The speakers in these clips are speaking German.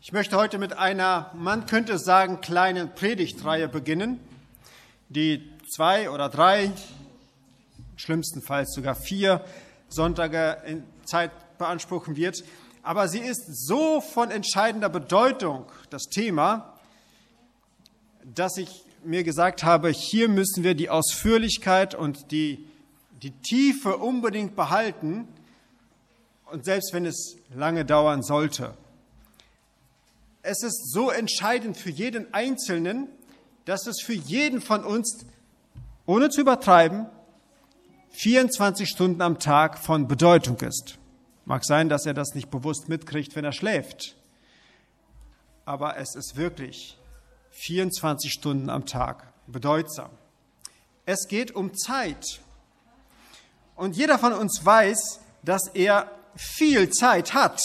Ich möchte heute mit einer, man könnte sagen, kleinen Predigtreihe beginnen, die 2 oder 3, schlimmstenfalls sogar 4 Sonntage in Zeit beanspruchen wird. Aber sie ist so von entscheidender Bedeutung, das Thema, dass ich mir gesagt habe, hier müssen wir die Ausführlichkeit und die Tiefe unbedingt behalten, und selbst wenn es lange dauern sollte. Es ist so entscheidend für jeden Einzelnen, dass es für jeden von uns, ohne zu übertreiben, 24 Stunden am Tag von Bedeutung ist. Mag sein, dass er das nicht bewusst mitkriegt, wenn er schläft. Aber es ist wirklich 24 Stunden am Tag bedeutsam. Es geht um Zeit. Und jeder von uns weiß, dass er viel Zeit hat.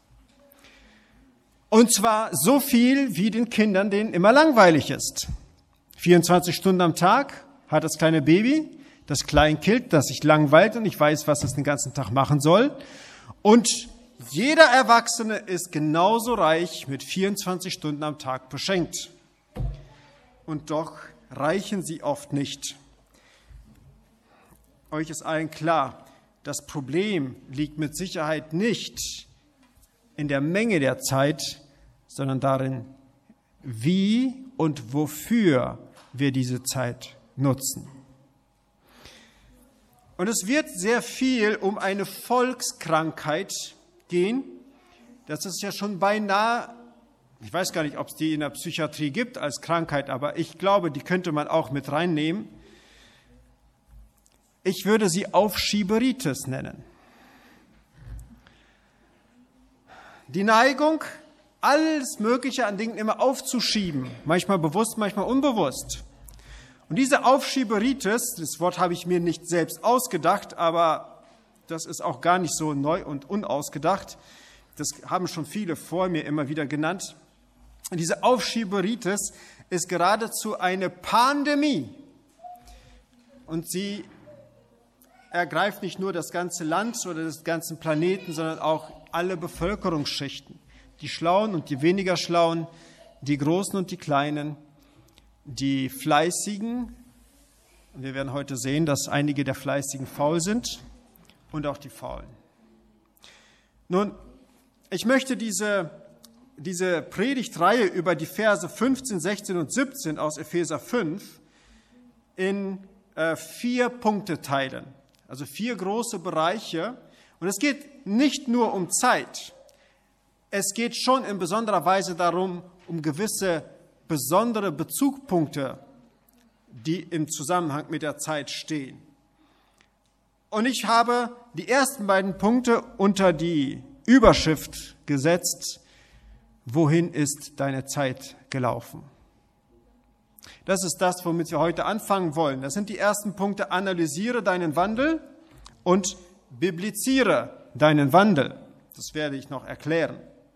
Und zwar so viel, wie den Kindern, denen immer langweilig ist. 24 Stunden am Tag hat das kleine Baby, das Kleinkind, das sich langweilt und nicht weiß, was es den ganzen Tag machen soll. Und jeder Erwachsene ist genauso reich mit 24 Stunden am Tag beschenkt. Und doch reichen sie oft nicht. Euch ist allen klar, das Problem liegt mit Sicherheit nicht in der Menge der Zeit, sondern darin, wie und wofür wir diese Zeit nutzen. Und es wird sehr viel um eine Volkskrankheit gehen. Das ist ja schon beinahe, ich weiß gar nicht, ob es die in der Psychiatrie gibt als Krankheit, aber ich glaube, die könnte man auch mit reinnehmen. Ich würde sie Aufschieberitis nennen. Die Neigung, alles Mögliche an Dingen immer aufzuschieben, manchmal bewusst, manchmal unbewusst. Und diese Aufschieberitis, das Wort habe ich mir nicht selbst ausgedacht, aber das ist auch gar nicht so neu und unausgedacht. Das haben schon viele vor mir immer wieder genannt. Und diese Aufschieberitis ist geradezu eine Pandemie. Und sie ergreift nicht nur das ganze Land oder den ganzen Planeten, sondern auch alle Bevölkerungsschichten. Die Schlauen und die weniger Schlauen, die Großen und die Kleinen, die Fleißigen. Und wir werden heute sehen, dass einige der Fleißigen faul sind und auch die Faulen. Nun, ich möchte diese Predigtreihe über die Verse 15, 16 und 17 aus Epheser 5 in 4 Punkte teilen. Also 4 große Bereiche. Und es geht nicht nur um Zeit. Es geht schon in besonderer Weise darum, um gewisse besondere Bezugspunkte, die im Zusammenhang mit der Zeit stehen. Und ich habe die ersten beiden Punkte unter die Überschrift gesetzt: Wohin ist deine Zeit gelaufen? Das ist das, womit wir heute anfangen wollen. Das sind die ersten Punkte: Analysiere deinen Wandel und bibliziere deinen Wandel. Das werde ich noch erklären.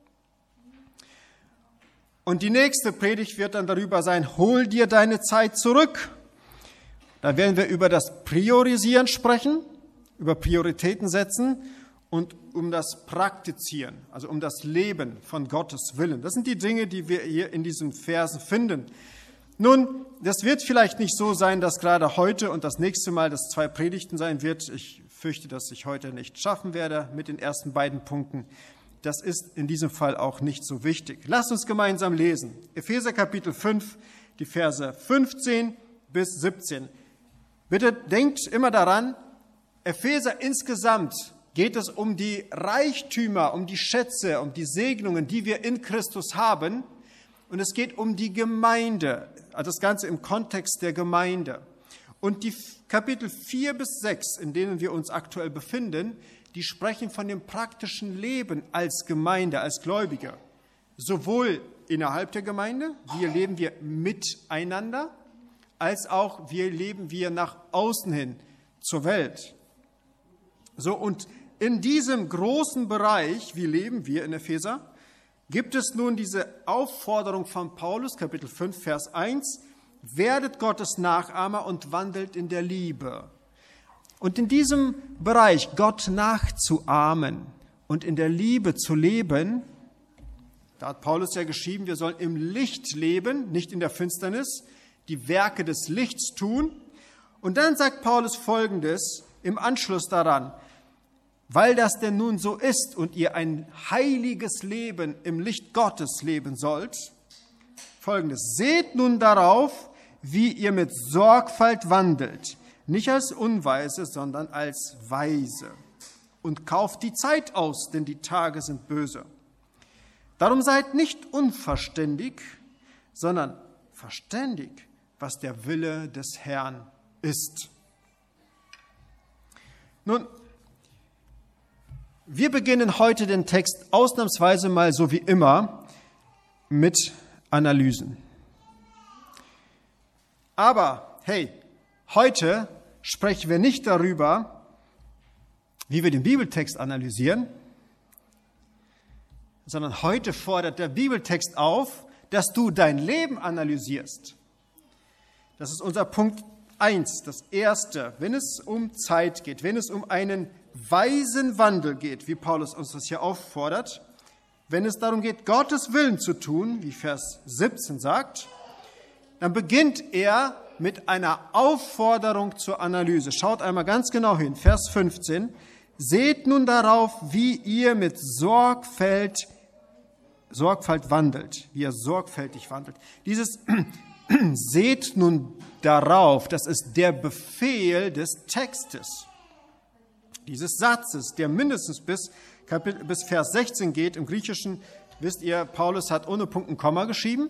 Und die nächste Predigt wird dann darüber sein: Hol dir deine Zeit zurück. Da werden wir über das Priorisieren sprechen, über Prioritäten setzen und um das Praktizieren, also um das Leben von Gottes Willen. Das sind die Dinge, die wir hier in diesen Versen finden. Nun, das wird vielleicht nicht so sein, dass gerade heute und das nächste Mal das 2 Predigten sein wird. Ich fürchte, dass ich heute nicht schaffen werde mit den ersten beiden Punkten. Das ist in diesem Fall auch nicht so wichtig. Lasst uns gemeinsam lesen. Epheser Kapitel 5, die Verse 15 bis 17. Bitte denkt immer daran, Epheser insgesamt geht es um die Reichtümer, um die Schätze, um die Segnungen, die wir in Christus haben. Und es geht um die Gemeinde, also das Ganze im Kontext der Gemeinde. Und die Kapitel 4 bis 6, in denen wir uns aktuell befinden, die sprechen von dem praktischen Leben als Gemeinde, als Gläubige. Sowohl innerhalb der Gemeinde, wie leben wir miteinander, als auch wie leben wir nach außen hin zur Welt. So, und in diesem großen Bereich, wie leben wir in Epheser, gibt es nun diese Aufforderung von Paulus, Kapitel 5, Vers 1, werdet Gottes Nachahmer und wandelt in der Liebe. Und in diesem Bereich, Gott nachzuahmen und in der Liebe zu leben, Da hat Paulus ja geschrieben, wir sollen im Licht leben, nicht in der Finsternis, die Werke des Lichts tun. Und dann sagt Paulus Folgendes im Anschluss daran: Weil das denn nun so ist und ihr ein heiliges Leben im Licht Gottes leben sollt, Folgendes: Seht nun darauf, wie ihr mit Sorgfalt wandelt, nicht als Unweise, sondern als Weise. Und kauft die Zeit aus, denn die Tage sind böse. Darum seid nicht unverständig, sondern verständig, was der Wille des Herrn ist. Nun, wir beginnen heute den Text ausnahmsweise mal so wie immer mit Analysen. Aber hey, heute sprechen wir nicht darüber, wie wir den Bibeltext analysieren, sondern heute fordert der Bibeltext auf, dass du dein Leben analysierst. Das ist unser Punkt 1, das Erste, wenn es um Zeit geht, wenn es um einen weisen Wandel geht, wie Paulus uns das hier auffordert, wenn es darum geht, Gottes Willen zu tun, wie Vers 17 sagt, dann beginnt er mit einer Aufforderung zur Analyse. Schaut einmal ganz genau hin, Vers 15. Seht nun darauf, wie ihr mit Sorgfalt wandelt, wie ihr sorgfältig wandelt. Dieses Seht nun darauf, das ist der Befehl des Textes, dieses Satzes, der mindestens bis Vers 16 geht. Im Griechischen, wisst ihr, Paulus hat ohne Punkt und Komma geschrieben.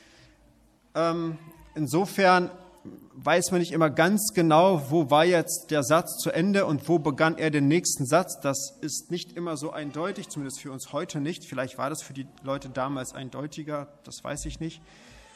Insofern weiß man nicht immer ganz genau, wo war jetzt der Satz zu Ende und wo begann er den nächsten Satz. Das ist nicht immer so eindeutig, zumindest für uns heute nicht. Vielleicht war das für die Leute damals eindeutiger, das weiß ich nicht.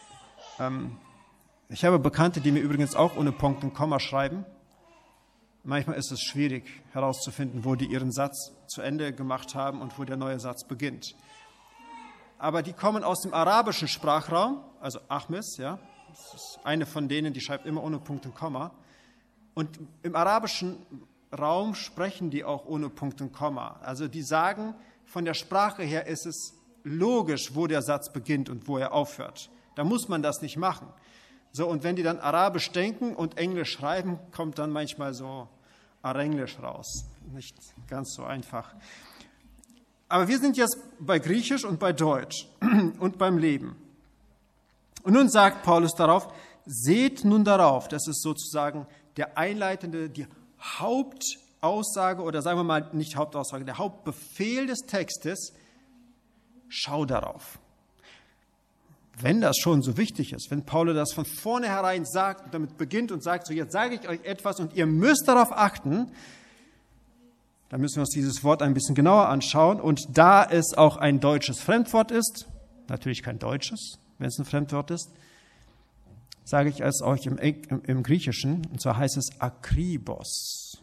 Ich habe Bekannte, die mir übrigens auch ohne Punkt und Komma schreiben. Manchmal ist es schwierig herauszufinden, wo die ihren Satz zu Ende gemacht haben und wo der neue Satz beginnt. Aber die kommen aus dem arabischen Sprachraum, also Ahmes, ja. Das ist eine von denen, die schreibt immer ohne Punkt und Komma. Und im arabischen Raum sprechen die auch ohne Punkt und Komma. Also die sagen, von der Sprache her ist es logisch, wo der Satz beginnt und wo er aufhört. Da muss man das nicht machen. So, und wenn die dann Arabisch denken und Englisch schreiben, kommt dann manchmal so Arenglisch raus. Nicht ganz so einfach. Aber wir sind jetzt bei Griechisch und bei Deutsch und beim Leben. Und nun sagt Paulus darauf, seht nun darauf, das ist sozusagen der einleitende, die Hauptaussage oder sagen wir mal nicht Hauptaussage, der Hauptbefehl des Textes, schau darauf. Wenn das schon so wichtig ist, wenn Paulus das von vornherein sagt und damit beginnt und sagt, so jetzt sage ich euch etwas und ihr müsst darauf achten, dann müssen wir uns dieses Wort ein bisschen genauer anschauen. Und da es auch ein deutsches Fremdwort ist, natürlich kein deutsches, wenn es ein Fremdwort ist, sage ich es euch im Griechischen, und zwar heißt es Akribos.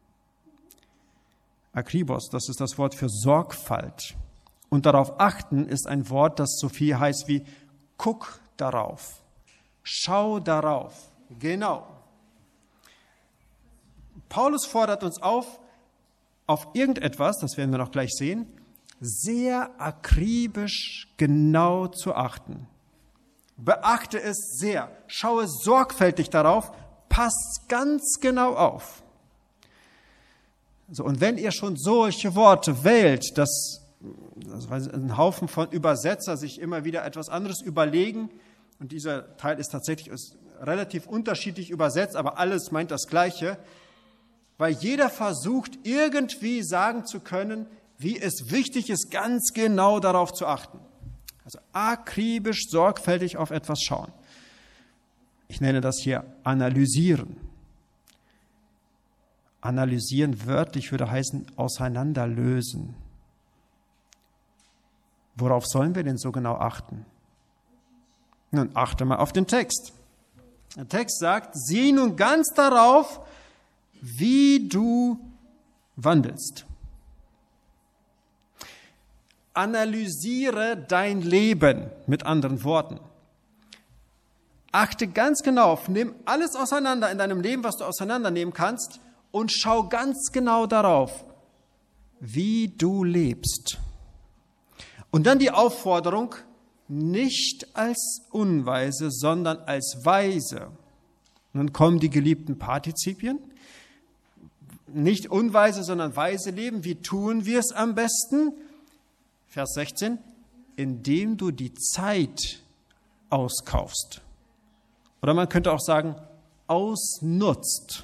Akribos, das ist das Wort für Sorgfalt. Und darauf achten ist ein Wort, das so viel heißt wie guck darauf, schau darauf. Genau. Paulus fordert uns auf irgendetwas, das werden wir noch gleich sehen, sehr akribisch genau zu achten. Beachte es sehr, schaue sorgfältig darauf, passt ganz genau auf. So, und wenn ihr schon solche Worte wählt, dass ein Haufen von Übersetzer sich immer wieder etwas anderes überlegen, und dieser Teil ist tatsächlich relativ unterschiedlich übersetzt, aber alles meint das Gleiche, weil jeder versucht, irgendwie sagen zu können, wie es wichtig ist, ganz genau darauf zu achten. Also akribisch, sorgfältig auf etwas schauen. Ich nenne das hier analysieren. Analysieren wörtlich würde heißen auseinanderlösen. Worauf sollen wir denn so genau achten? Nun, achte mal auf den Text. Der Text sagt, sieh nun ganz darauf, wie du wandelst. Analysiere dein Leben, mit anderen Worten. Achte ganz genau auf, nimm alles auseinander in deinem Leben, was du auseinandernehmen kannst, und schau ganz genau darauf, wie du lebst. Und dann die Aufforderung, nicht als Unweise, sondern als Weise. Nun kommen die geliebten Partizipien. Nicht unweise, sondern weise leben. Wie tun wir es am besten? Vers 16. Indem du die Zeit auskaufst. Oder man könnte auch sagen, ausnutzt.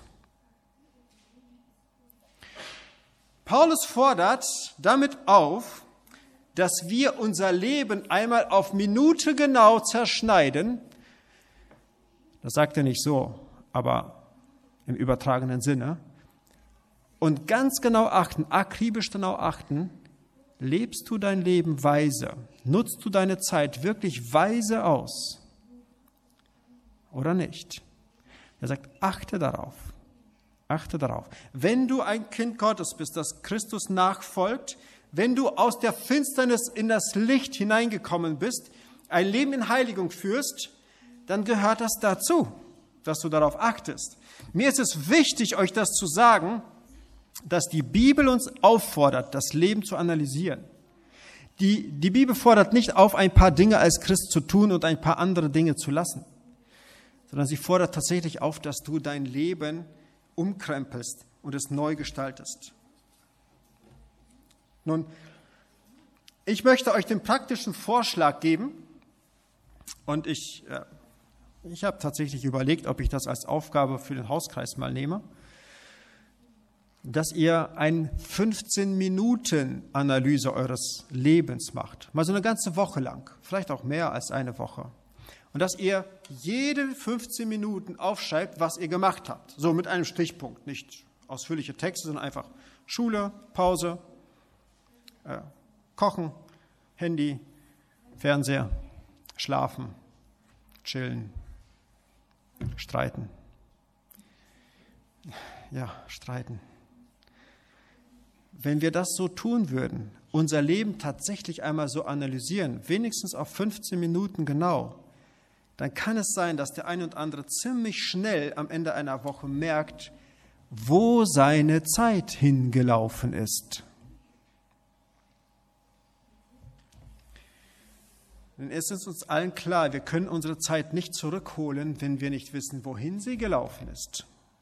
Paulus fordert damit auf, dass wir unser Leben einmal auf Minute genau zerschneiden. Das sagt er nicht so, aber im übertragenen Sinne. Und ganz genau achten, akribisch genau achten, lebst du dein Leben weise? Nutzt du deine Zeit wirklich weise aus? Oder nicht? Er sagt, achte darauf. Achte darauf. Wenn du ein Kind Gottes bist, das Christus nachfolgt, wenn du aus der Finsternis in das Licht hineingekommen bist, ein Leben in Heiligung führst, dann gehört das dazu, dass du darauf achtest. Mir ist es wichtig, euch das zu sagen, dass die Bibel uns auffordert, das Leben zu analysieren. Die Bibel fordert nicht auf, ein paar Dinge als Christ zu tun und ein paar andere Dinge zu lassen, sondern sie fordert tatsächlich auf, dass du dein Leben umkrempelst und es neu gestaltest. Nun, ich möchte euch den praktischen Vorschlag geben und ich habe tatsächlich überlegt, ob ich das als Aufgabe für den Hauskreis mal nehme, dass ihr eine 15-Minuten-Analyse eures Lebens macht. Mal so eine ganze Woche lang, vielleicht auch mehr als eine Woche. Und dass ihr jede 15 Minuten aufschreibt, was ihr gemacht habt. So mit einem Stichpunkt, nicht ausführliche Texte, sondern einfach Schule, Pause, Kochen, Handy, Fernseher, Schlafen, Chillen, Streiten. Ja, streiten. Wenn wir das so tun würden, unser Leben tatsächlich einmal so analysieren, wenigstens auf 15 Minuten genau, dann kann es sein, dass der eine und andere ziemlich schnell am Ende einer Woche merkt, wo seine Zeit hingelaufen ist. Denn es ist uns allen klar, wir können unsere Zeit nicht zurückholen, wenn wir nicht wissen, wohin sie gelaufen ist.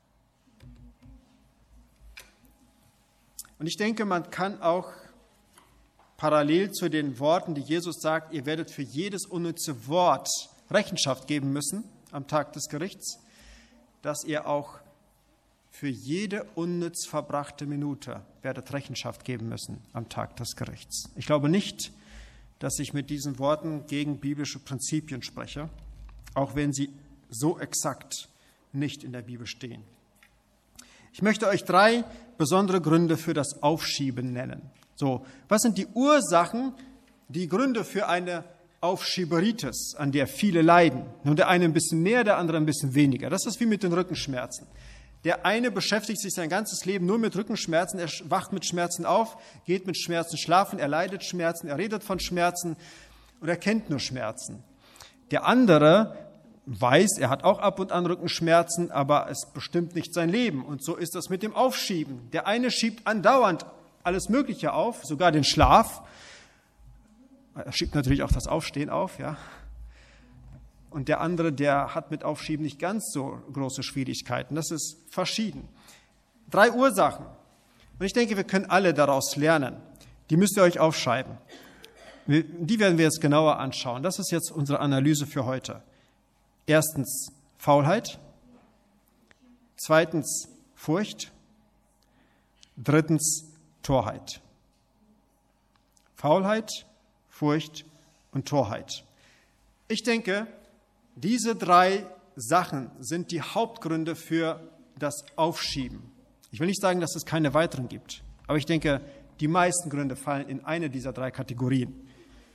Und ich denke, man kann auch parallel zu den Worten, die Jesus sagt, ihr werdet für jedes unnütze Wort Rechenschaft geben müssen am Tag des Gerichts, dass ihr auch für jede unnütz verbrachte Minute werdet Rechenschaft geben müssen am Tag des Gerichts. Ich glaube nicht, dass ich mit diesen Worten gegen biblische Prinzipien spreche, auch wenn sie so exakt nicht in der Bibel stehen. Ich möchte euch 3 besondere Gründe für das Aufschieben nennen. So, was sind die Ursachen, die Gründe für eine Aufschieberitis, an der viele leiden? Nun, der eine ein bisschen mehr, der andere ein bisschen weniger. Das ist wie mit den Rückenschmerzen. Der eine beschäftigt sich sein ganzes Leben nur mit Rückenschmerzen, er wacht mit Schmerzen auf, geht mit Schmerzen schlafen, er leidet Schmerzen, er redet von Schmerzen und er kennt nur Schmerzen. Der andere weiß, er hat auch ab und an Rückenschmerzen, aber es bestimmt nicht sein Leben. Und so ist das mit dem Aufschieben. Der eine schiebt andauernd alles Mögliche auf, sogar den Schlaf. Er schiebt natürlich auch das Aufstehen auf, ja. Und der andere, der hat mit Aufschieben nicht ganz so große Schwierigkeiten. Das ist verschieden. 3 Ursachen. Und ich denke, wir können alle daraus lernen. Die müsst ihr euch aufschreiben. Die werden wir jetzt genauer anschauen. Das ist jetzt unsere Analyse für heute. Erstens Faulheit. Zweitens Furcht. Drittens Torheit. Faulheit, Furcht und Torheit. Ich denke, diese 3 Sachen sind die Hauptgründe für das Aufschieben. Ich will nicht sagen, dass es keine weiteren gibt, aber ich denke, die meisten Gründe fallen in eine dieser 3 Kategorien.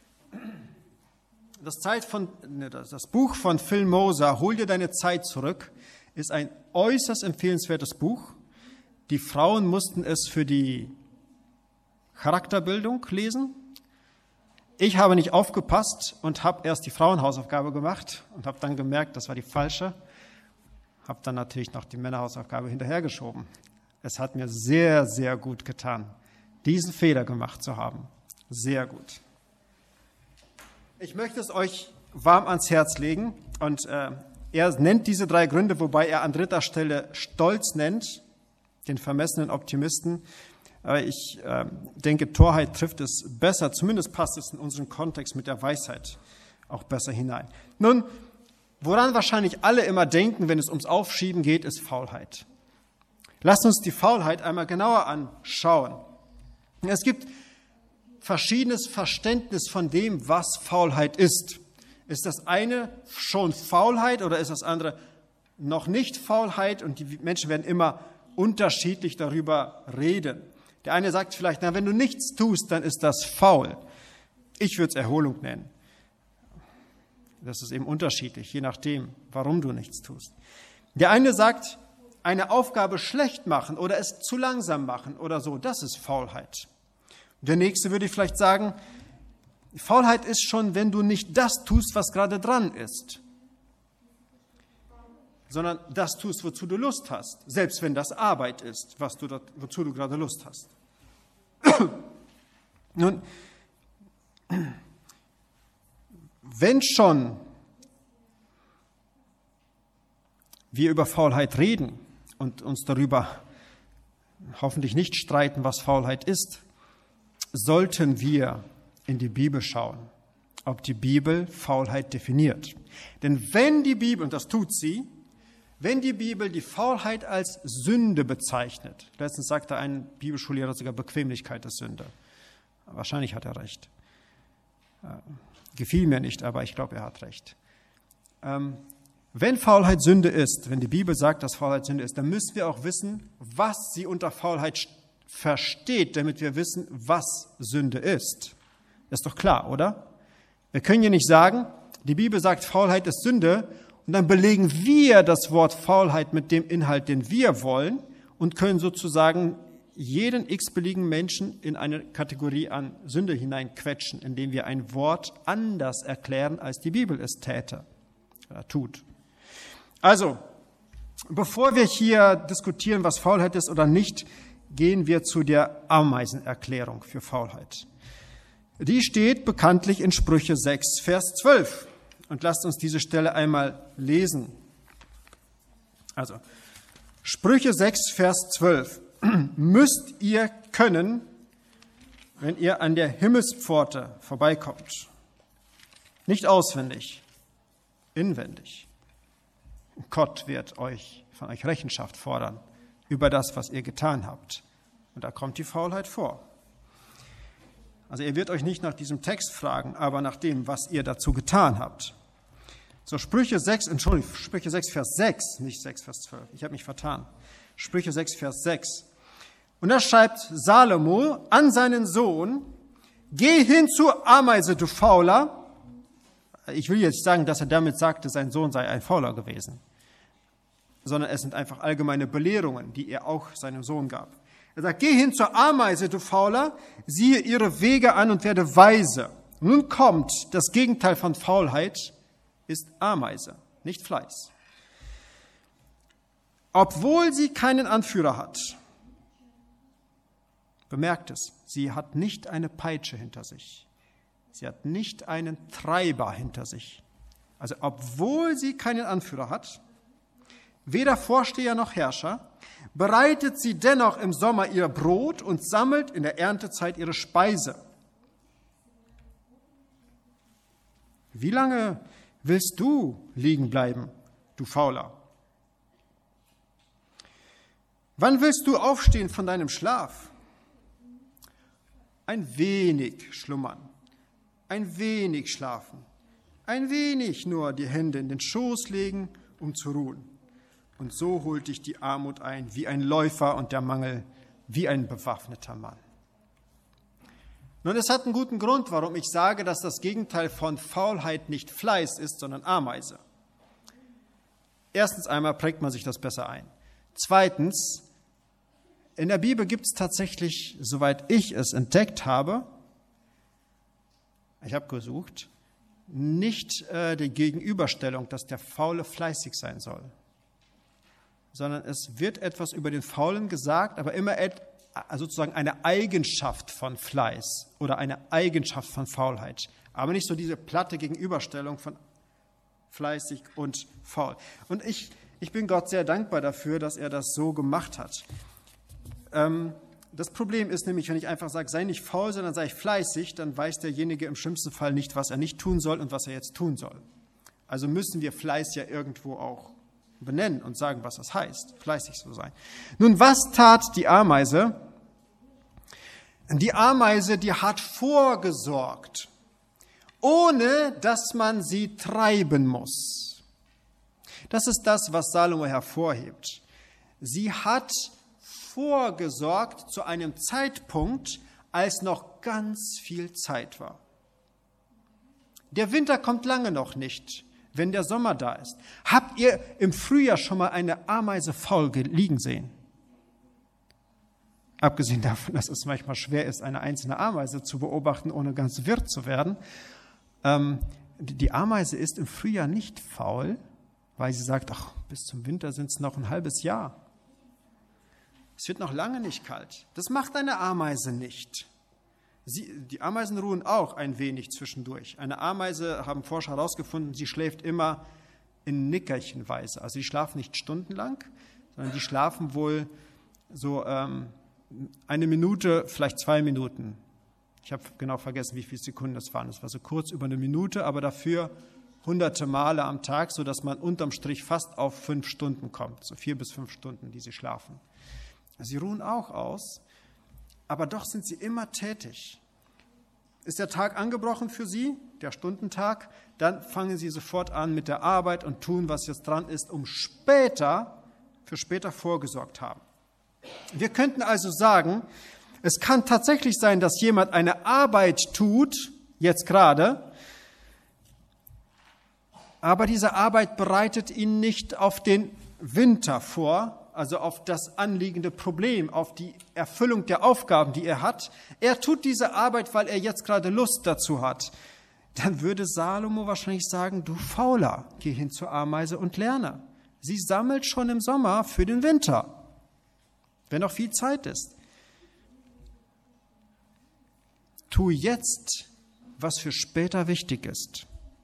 Das Buch von Phil Moser, Hol dir deine Zeit zurück, ist ein äußerst empfehlenswertes Buch. Die Frauen mussten es für die Charakterbildung lesen. Ich habe nicht aufgepasst und habe erst die Frauenhausaufgabe gemacht und habe dann gemerkt, das war die falsche. Habe dann natürlich noch die Männerhausaufgabe hinterhergeschoben. Es hat mir sehr, sehr gut getan, diesen Fehler gemacht zu haben. Sehr gut. Ich möchte es euch warm ans Herz legen und er nennt diese 3 Gründe, wobei er an 3. Stelle Stolz nennt, den vermessenen Optimisten. Aber ich denke, Torheit trifft es besser, zumindest passt es in unseren Kontext mit der Weisheit auch besser hinein. Nun, woran wahrscheinlich alle immer denken, wenn es ums Aufschieben geht, ist Faulheit. Lasst uns die Faulheit einmal genauer anschauen. Es gibt verschiedenes Verständnis von dem, was Faulheit ist. Ist das eine schon Faulheit oder ist das andere noch nicht Faulheit? Und die Menschen werden immer unterschiedlich darüber reden. Der eine sagt vielleicht, wenn du nichts tust, dann ist das faul. Ich würde es Erholung nennen. Das ist eben unterschiedlich, je nachdem, warum du nichts tust. Der eine sagt, eine Aufgabe schlecht machen oder es zu langsam machen oder so, das ist Faulheit. Der nächste würde vielleicht sagen, Faulheit ist schon, wenn du nicht das tust, was gerade dran ist, sondern das tust, wozu du Lust hast, selbst wenn das Arbeit ist, wozu du gerade Lust hast. Nun, wenn schon wir über Faulheit reden und uns darüber hoffentlich nicht streiten, was Faulheit ist, sollten wir in die Bibel schauen, ob die Bibel Faulheit definiert. Denn wenn die Bibel, und das tut sie, wenn die Bibel die Faulheit als Sünde bezeichnet, letztens sagte ein Bibelschullehrer sogar, Bequemlichkeit ist Sünde. Wahrscheinlich hat er recht. Gefiel mir nicht, aber ich glaube, er hat recht. Wenn Faulheit Sünde ist, wenn die Bibel sagt, dass Faulheit Sünde ist, dann müssen wir auch wissen, was sie unter Faulheit versteht, damit wir wissen, was Sünde ist. Das ist doch klar, oder? Wir können ja nicht sagen, die Bibel sagt, Faulheit ist Sünde, und dann belegen wir das Wort Faulheit mit dem Inhalt, den wir wollen, und können sozusagen jeden x-beliebigen Menschen in eine Kategorie an Sünde hineinquetschen, indem wir ein Wort anders erklären, als die Bibel es täte oder tut. Also, bevor wir hier diskutieren, was Faulheit ist oder nicht, gehen wir zu der Ameisenerklärung für Faulheit. Die steht bekanntlich in Sprüche 6, Vers 12. Und lasst uns diese Stelle einmal lesen. Also, Sprüche 6, Vers 12. Müsst ihr können, wenn ihr an der Himmelspforte vorbeikommt. Nicht auswendig, inwendig. Gott wird von euch Rechenschaft fordern über das, was ihr getan habt. Und da kommt die Faulheit vor. Also er wird euch nicht nach diesem Text fragen, aber nach dem, was ihr dazu getan habt. So, Sprüche 6, Vers 6, nicht 6, Vers 12. Ich habe mich vertan. Sprüche 6, Vers 6. Und da schreibt Salomo an seinen Sohn, geh hin zur Ameise, du Fauler. Ich will jetzt sagen, dass er damit sagte, sein Sohn sei ein Fauler gewesen, sondern es sind einfach allgemeine Belehrungen, die er auch seinem Sohn gab. Er sagt, geh hin zur Ameise, du Fauler, siehe ihre Wege an und werde weise. Nun kommt, das Gegenteil von Faulheit ist Ameise, nicht Fleiß. Obwohl sie keinen Anführer hat, bemerkt es, sie hat nicht eine Peitsche hinter sich. Sie hat nicht einen Treiber hinter sich. Also obwohl sie keinen Anführer hat, weder Vorsteher noch Herrscher, bereitet sie dennoch im Sommer ihr Brot und sammelt in der Erntezeit ihre Speise. Wie lange willst du liegen bleiben, du Fauler? Wann willst du aufstehen von deinem Schlaf? Ein wenig schlummern, ein wenig schlafen, ein wenig nur die Hände in den Schoß legen, um zu ruhen. Und so holt dich die Armut ein, wie ein Läufer und der Mangel, wie ein bewaffneter Mann. Nun, es hat einen guten Grund, warum ich sage, dass das Gegenteil von Faulheit nicht Fleiß ist, sondern Ameise. Erstens einmal prägt man sich das besser ein. Zweitens, in der Bibel gibt es tatsächlich, soweit ich es entdeckt habe, ich habe gesucht, nicht die Gegenüberstellung, dass der Faule fleißig sein soll, sondern es wird etwas über den Faulen gesagt, aber immer sozusagen eine Eigenschaft von Fleiß oder eine Eigenschaft von Faulheit. Aber nicht so diese platte Gegenüberstellung von fleißig und faul. Und ich bin Gott sehr dankbar dafür, dass er das so gemacht hat. Das Problem ist nämlich, wenn ich einfach sage, sei nicht faul, sondern sei fleißig, dann weiß derjenige im schlimmsten Fall nicht, was er nicht tun soll und was er jetzt tun soll. Also müssen wir Fleiß ja irgendwo auch benennen und sagen, was das heißt, fleißig zu sein. Nun, was tat die Ameise? Die Ameise, die hat vorgesorgt, ohne dass man sie treiben muss. Das ist das, was Salomo hervorhebt. Sie hat vorgesorgt zu einem Zeitpunkt, als noch ganz viel Zeit war. Der Winter kommt lange noch nicht, wenn der Sommer da ist. Habt ihr im Frühjahr schon mal eine Ameise faul liegen sehen? Abgesehen davon, dass es manchmal schwer ist, eine einzelne Ameise zu beobachten, ohne ganz wirr zu werden. Die Ameise ist im Frühjahr nicht faul, weil sie sagt, ach, bis zum Winter sind es noch ein halbes Jahr. Es wird noch lange nicht kalt. Das macht eine Ameise nicht. Die Ameisen ruhen auch ein wenig zwischendurch. Eine Ameise, haben Forscher herausgefunden, sie schläft immer in Nickerchenweise. Also die schlafen nicht stundenlang, sondern die schlafen wohl so eine Minute, vielleicht 2 Minuten. Ich habe genau vergessen, wie viele Sekunden das waren. Es war so kurz über eine Minute, aber dafür hunderte Male am Tag, sodass man unterm Strich fast auf 5 Stunden kommt. So 4 bis 5 Stunden, die sie schlafen. Sie ruhen auch aus, aber doch sind sie immer tätig. Ist der Tag angebrochen für sie, der Stundentag, dann fangen sie sofort an mit der Arbeit und tun, was jetzt dran ist, um für später vorgesorgt haben. Wir könnten also sagen, es kann tatsächlich sein, dass jemand eine Arbeit tut, jetzt gerade, aber diese Arbeit bereitet ihn nicht auf den Winter vor, also auf das anliegende Problem, auf die Erfüllung der Aufgaben, die er hat. Er tut diese Arbeit, weil er jetzt gerade Lust dazu hat. Dann würde Salomo wahrscheinlich sagen, du Fauler, geh hin zur Ameise und lerne. Sie sammelt schon im Sommer für den Winter, wenn noch viel Zeit ist. Tu jetzt, was für später wichtig ist.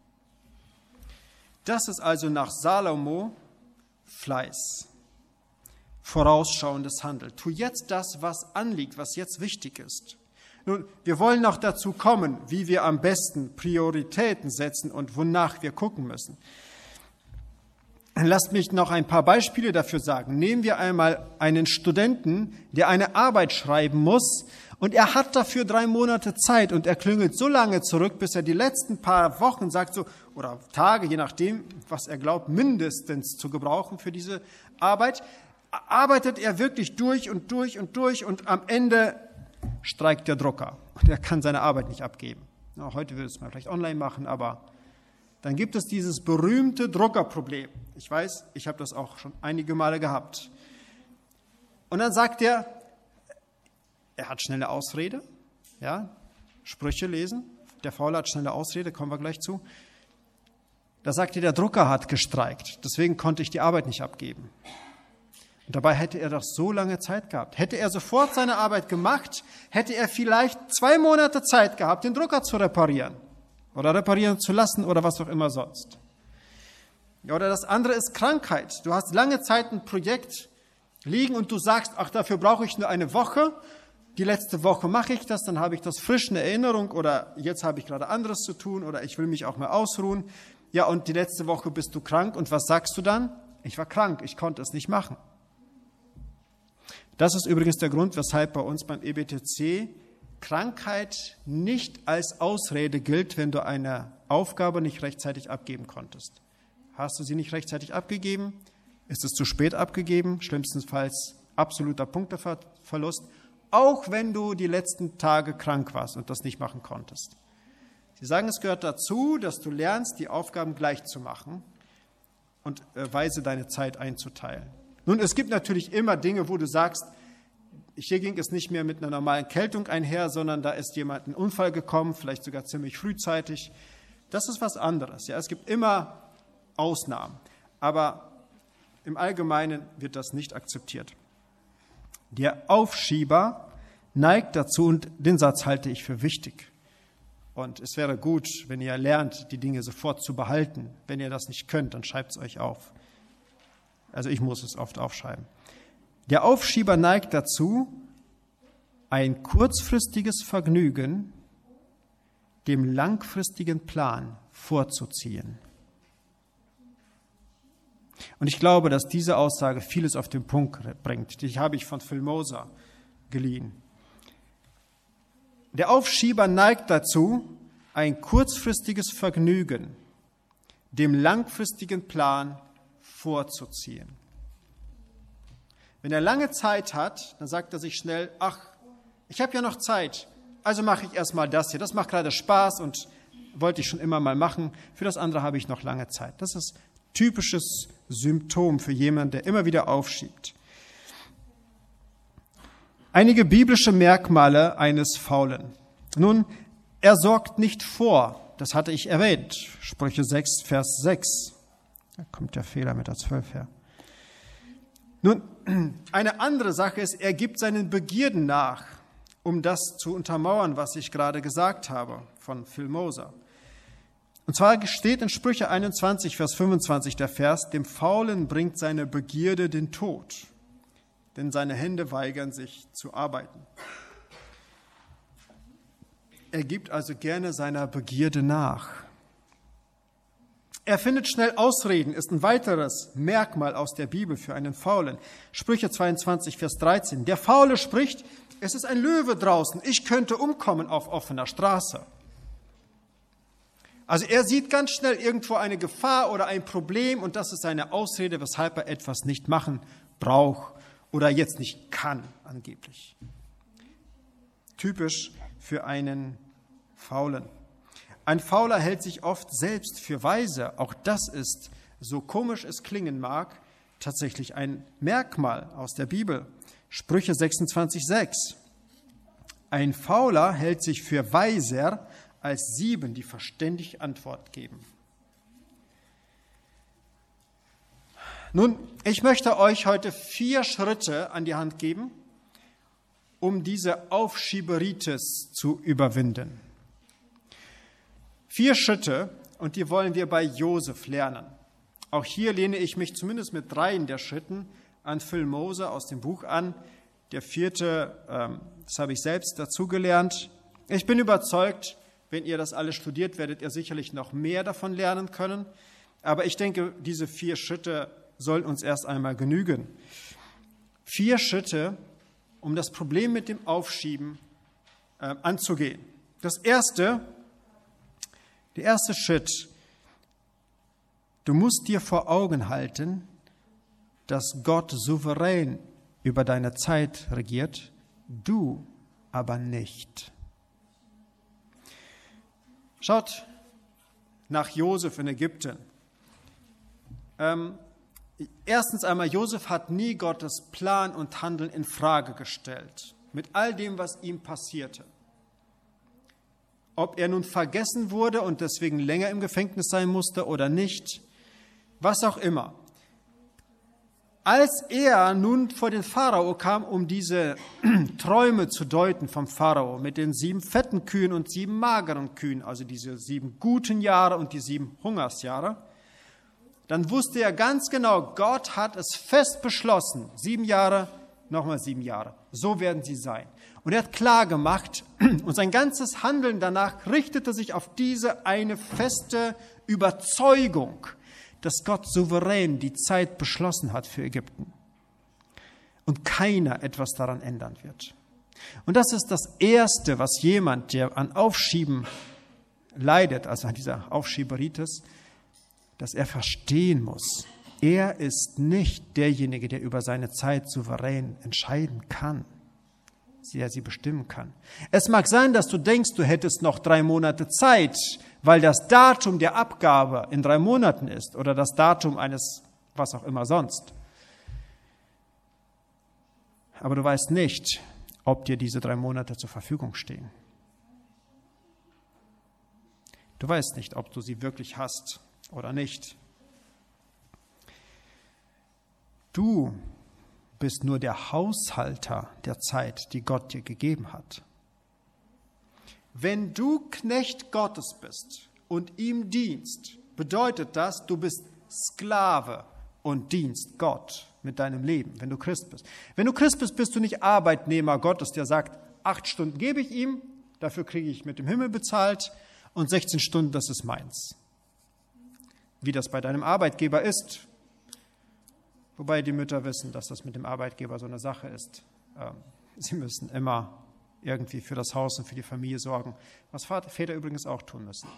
Das ist also nach Salomo Fleiß, vorausschauendes Handeln. Tu jetzt das, was anliegt, was jetzt wichtig ist. Nun, wir wollen noch dazu kommen, wie wir am besten Prioritäten setzen und wonach wir gucken müssen. Lasst mich noch ein paar Beispiele dafür sagen. Nehmen wir einmal einen Studenten, der eine Arbeit schreiben muss und er hat dafür 3 Monate Zeit und er klingelt so lange zurück, bis er die letzten paar Wochen sagt, so, oder Tage, je nachdem, was er glaubt, mindestens zu gebrauchen für diese Arbeit, arbeitet er wirklich durch und durch und durch und am Ende streikt der Drucker und er kann seine Arbeit nicht abgeben. Na, heute würde es mal vielleicht online machen, aber dann gibt es dieses berühmte Druckerproblem. Ich weiß, ich habe das auch schon einige Male gehabt. Und dann sagt er hat schnell eine Ausrede, ja, Sprüche lesen, der Faule hat schnelle Ausrede, kommen wir gleich zu. Da sagt er, der Drucker hat gestreikt, deswegen konnte ich die Arbeit nicht abgeben. Und dabei hätte er doch so lange Zeit gehabt. Hätte er sofort seine Arbeit gemacht, hätte er vielleicht 2 Monate Zeit gehabt, den Drucker zu reparieren oder reparieren zu lassen oder was auch immer sonst. Ja, oder das andere ist Krankheit. Du hast lange Zeit ein Projekt liegen und du sagst, ach, dafür brauche ich nur eine Woche. Die letzte Woche mache ich das, dann habe ich das frisch in Erinnerung oder jetzt habe ich gerade anderes zu tun oder ich will mich auch mal ausruhen. Ja, und die letzte Woche bist du krank und was sagst du dann? Ich war krank, ich konnte es nicht machen. Das ist übrigens der Grund, weshalb bei uns beim EBTC Krankheit nicht als Ausrede gilt, wenn du eine Aufgabe nicht rechtzeitig abgeben konntest. Hast du sie nicht rechtzeitig abgegeben? Ist es zu spät abgegeben? Schlimmstenfalls absoluter Punkteverlust. Auch wenn du die letzten Tage krank warst und das nicht machen konntest. Sie sagen, es gehört dazu, dass du lernst, die Aufgaben gleich zu machen und weise deine Zeit einzuteilen. Nun, es gibt natürlich immer Dinge, wo du sagst, hier ging es nicht mehr mit einer normalen Kältung einher, sondern da ist jemand in einen Unfall gekommen, vielleicht sogar ziemlich frühzeitig. Das ist was anderes. Ja, es gibt immer Ausnahmen, aber im Allgemeinen wird das nicht akzeptiert. Der Aufschieber neigt dazu, und den Satz halte ich für wichtig. Und es wäre gut, wenn ihr lernt, die Dinge sofort zu behalten. Wenn ihr das nicht könnt, dann schreibt es euch auf. Also ich muss es oft aufschreiben. Der Aufschieber neigt dazu, ein kurzfristiges Vergnügen dem langfristigen Plan vorzuziehen. Und ich glaube, dass diese Aussage vieles auf den Punkt bringt. Die habe ich von Phil Moser geliehen. Der Aufschieber neigt dazu, ein kurzfristiges Vergnügen dem langfristigen Plan vorzuziehen. Wenn er lange Zeit hat, dann sagt er sich schnell, ach, ich habe ja noch Zeit, also mache ich erstmal das hier. Das macht gerade Spaß und wollte ich schon immer mal machen. Für das andere habe ich noch lange Zeit. Das ist typisches Symptom für jemanden, der immer wieder aufschiebt. Einige biblische Merkmale eines Faulen. Nun, er sorgt nicht vor, das hatte ich erwähnt, Sprüche 6, Vers 6. Da kommt der Fehler mit der 12 her. Nun, eine andere Sache ist, er gibt seinen Begierden nach, um das zu untermauern, was ich gerade gesagt habe von Phil Moser. Und zwar steht in Sprüche 21, Vers 25 der Vers, dem Faulen bringt seine Begierde den Tod, denn seine Hände weigern sich zu arbeiten. Er gibt also gerne seiner Begierde nach. Er findet schnell Ausreden, ist ein weiteres Merkmal aus der Bibel für einen Faulen. Sprüche 22, Vers 13. Der Faule spricht, es ist ein Löwe draußen, ich könnte umkommen auf offener Straße. Also er sieht ganz schnell irgendwo eine Gefahr oder ein Problem und das ist seine Ausrede, weshalb er etwas nicht machen braucht oder jetzt nicht kann, angeblich. Typisch für einen Faulen. Ein Fauler hält sich oft selbst für weise. Auch das ist, so komisch es klingen mag, tatsächlich ein Merkmal aus der Bibel. Sprüche 26,6. Ein Fauler hält sich für weiser als 7, die verständig Antwort geben. Nun, ich möchte euch heute 4 Schritte an die Hand geben, um diese Aufschieberitis zu überwinden. 4 Schritte, und die wollen wir bei Josef lernen. Auch hier lehne ich mich zumindest mit 3 der Schritten an Phil Moser aus dem Buch an. Der 4., das habe ich selbst dazugelernt. Ich bin überzeugt, wenn ihr das alles studiert, werdet ihr sicherlich noch mehr davon lernen können. Aber ich denke, diese 4 Schritte sollen uns erst einmal genügen. 4 Schritte, um das Problem mit dem Aufschieben anzugehen. Der erste Schritt, du musst dir vor Augen halten, dass Gott souverän über deine Zeit regiert, du aber nicht. Schaut nach Josef in Ägypten. Erstens einmal, Josef hat nie Gottes Plan und Handeln in Frage gestellt, mit all dem, was ihm passierte. Ob er nun vergessen wurde und deswegen länger im Gefängnis sein musste oder nicht, was auch immer. Als er nun vor den Pharao kam, um diese Träume zu deuten vom Pharao mit den 7 fetten Kühen und 7 mageren Kühen, also diese 7 guten Jahre und die 7 Hungersjahre, dann wusste er ganz genau, Gott hat es fest beschlossen, 7 Jahre, nochmal 7 Jahre, so werden sie sein. Und er hat klar gemacht, und sein ganzes Handeln danach richtete sich auf diese eine feste Überzeugung, dass Gott souverän die Zeit beschlossen hat für Ägypten und keiner etwas daran ändern wird. Und das ist das Erste, was jemand, der an Aufschieben leidet, also an dieser Aufschieberitis, dass er verstehen muss, er ist nicht derjenige, der über seine Zeit souverän entscheiden kann, der sie bestimmen kann. Es mag sein, dass du denkst, du hättest noch 3 Monate Zeit, weil das Datum der Abgabe in 3 Monaten ist oder das Datum eines was auch immer sonst. Aber du weißt nicht, ob dir diese 3 Monate zur Verfügung stehen. Du weißt nicht, ob du sie wirklich hast oder nicht. Du bist nur der Haushalter der Zeit, die Gott dir gegeben hat. Wenn du Knecht Gottes bist und ihm dienst, bedeutet das, du bist Sklave und dienst Gott mit deinem Leben, wenn du Christ bist. Wenn du Christ bist, bist du nicht Arbeitnehmer Gottes, der sagt, 8 Stunden gebe ich ihm, dafür kriege ich mit dem Himmel bezahlt und 16 Stunden, das ist meins. Wie das bei deinem Arbeitgeber ist. Wobei die Mütter wissen, dass das mit dem Arbeitgeber so eine Sache ist. Sie müssen immer irgendwie für das Haus und für die Familie sorgen, was Väter übrigens auch tun müssen.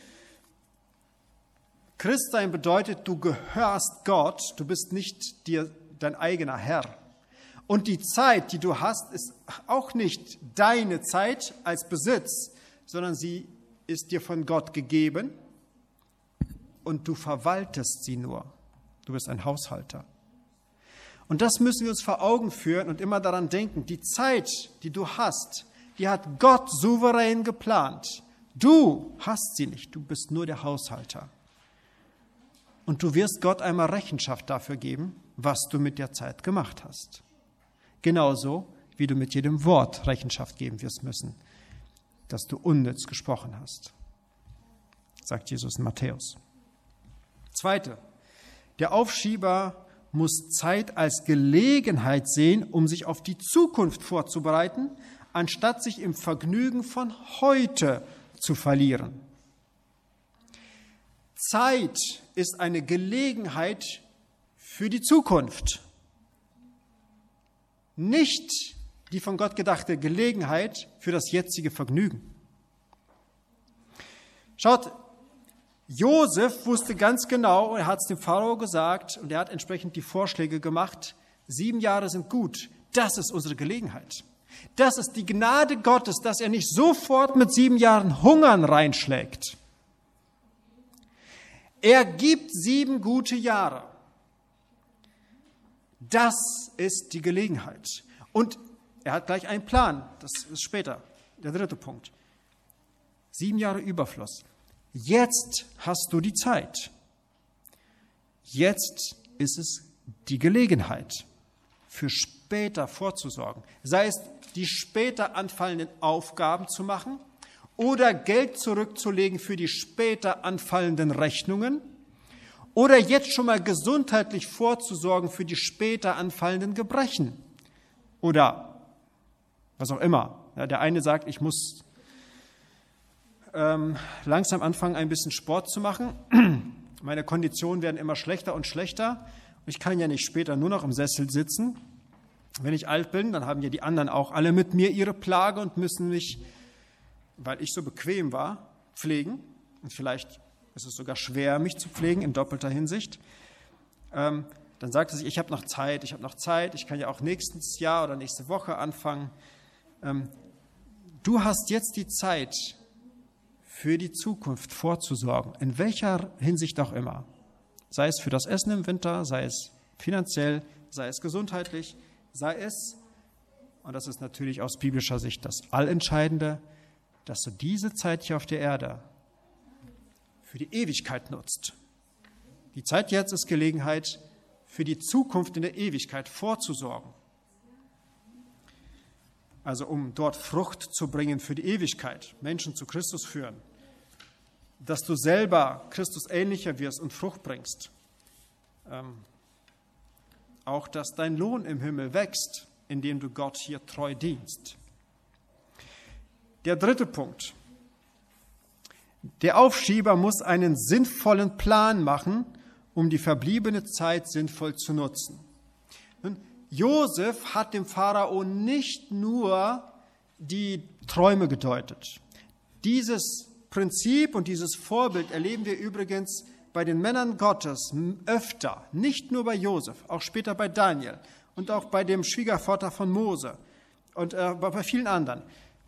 Christsein bedeutet, du gehörst Gott, du bist nicht dein eigener Herr. Und die Zeit, die du hast, ist auch nicht deine Zeit als Besitz, sondern sie ist dir von Gott gegeben und du verwaltest sie nur. Du bist ein Haushalter. Und das müssen wir uns vor Augen führen und immer daran denken, die Zeit, die du hast, die hat Gott souverän geplant. Du hast sie nicht, du bist nur der Haushalter. Und du wirst Gott einmal Rechenschaft dafür geben, was du mit der Zeit gemacht hast. Genauso, wie du mit jedem Wort Rechenschaft geben wirst müssen, das du unnütz gesprochen hast, sagt Jesus in Matthäus. Zweite, der Aufschieber muss Zeit als Gelegenheit sehen, um sich auf die Zukunft vorzubereiten, anstatt sich im Vergnügen von heute zu verlieren. Zeit ist eine Gelegenheit für die Zukunft. Nicht die von Gott gedachte Gelegenheit für das jetzige Vergnügen. Schaut, Josef wusste ganz genau, er hat es dem Pharao gesagt und er hat entsprechend die Vorschläge gemacht, 7 Jahre sind gut, das ist unsere Gelegenheit. Das ist die Gnade Gottes, dass er nicht sofort mit 7 Jahren Hungern reinschlägt. Er gibt 7 gute Jahre. Das ist die Gelegenheit. Und er hat gleich einen Plan, das ist später, der 3. Punkt. 7 Jahre Überfluss. Jetzt hast du die Zeit. Jetzt ist es die Gelegenheit, für später vorzusorgen. Sei es die später anfallenden Aufgaben zu machen oder Geld zurückzulegen für die später anfallenden Rechnungen oder jetzt schon mal gesundheitlich vorzusorgen für die später anfallenden Gebrechen oder was auch immer. Ja, der eine sagt, ich muss langsam anfangen, ein bisschen Sport zu machen. Meine Konditionen werden immer schlechter und schlechter. Ich kann ja nicht später nur noch im Sessel sitzen. Wenn ich alt bin, dann haben ja die anderen auch alle mit mir ihre Plage und müssen mich, weil ich so bequem war, pflegen. Und vielleicht ist es sogar schwer, mich zu pflegen in doppelter Hinsicht. Dann sagt er sich, ich habe noch Zeit, ich kann ja auch nächstes Jahr oder nächste Woche anfangen. Du hast jetzt die Zeit, für die Zukunft vorzusorgen, in welcher Hinsicht auch immer. Sei es für das Essen im Winter, sei es finanziell, sei es gesundheitlich, sei es, und das ist natürlich aus biblischer Sicht das Allentscheidende, dass du diese Zeit hier auf der Erde für die Ewigkeit nutzt. Die Zeit jetzt ist Gelegenheit, für die Zukunft in der Ewigkeit vorzusorgen. Also um dort Frucht zu bringen für die Ewigkeit, Menschen zu Christus führen, dass du selber Christus ähnlicher wirst und Frucht bringst. Auch, dass dein Lohn im Himmel wächst, indem du Gott hier treu dienst. Der 3. Punkt. Der Aufschieber muss einen sinnvollen Plan machen, um die verbliebene Zeit sinnvoll zu nutzen. Nun, Josef hat dem Pharao nicht nur die Träume gedeutet. Dieses Prinzip und dieses Vorbild erleben wir übrigens bei den Männern Gottes öfter, nicht nur bei Josef, auch später bei Daniel und auch bei dem Schwiegervater von Mose und bei vielen anderen.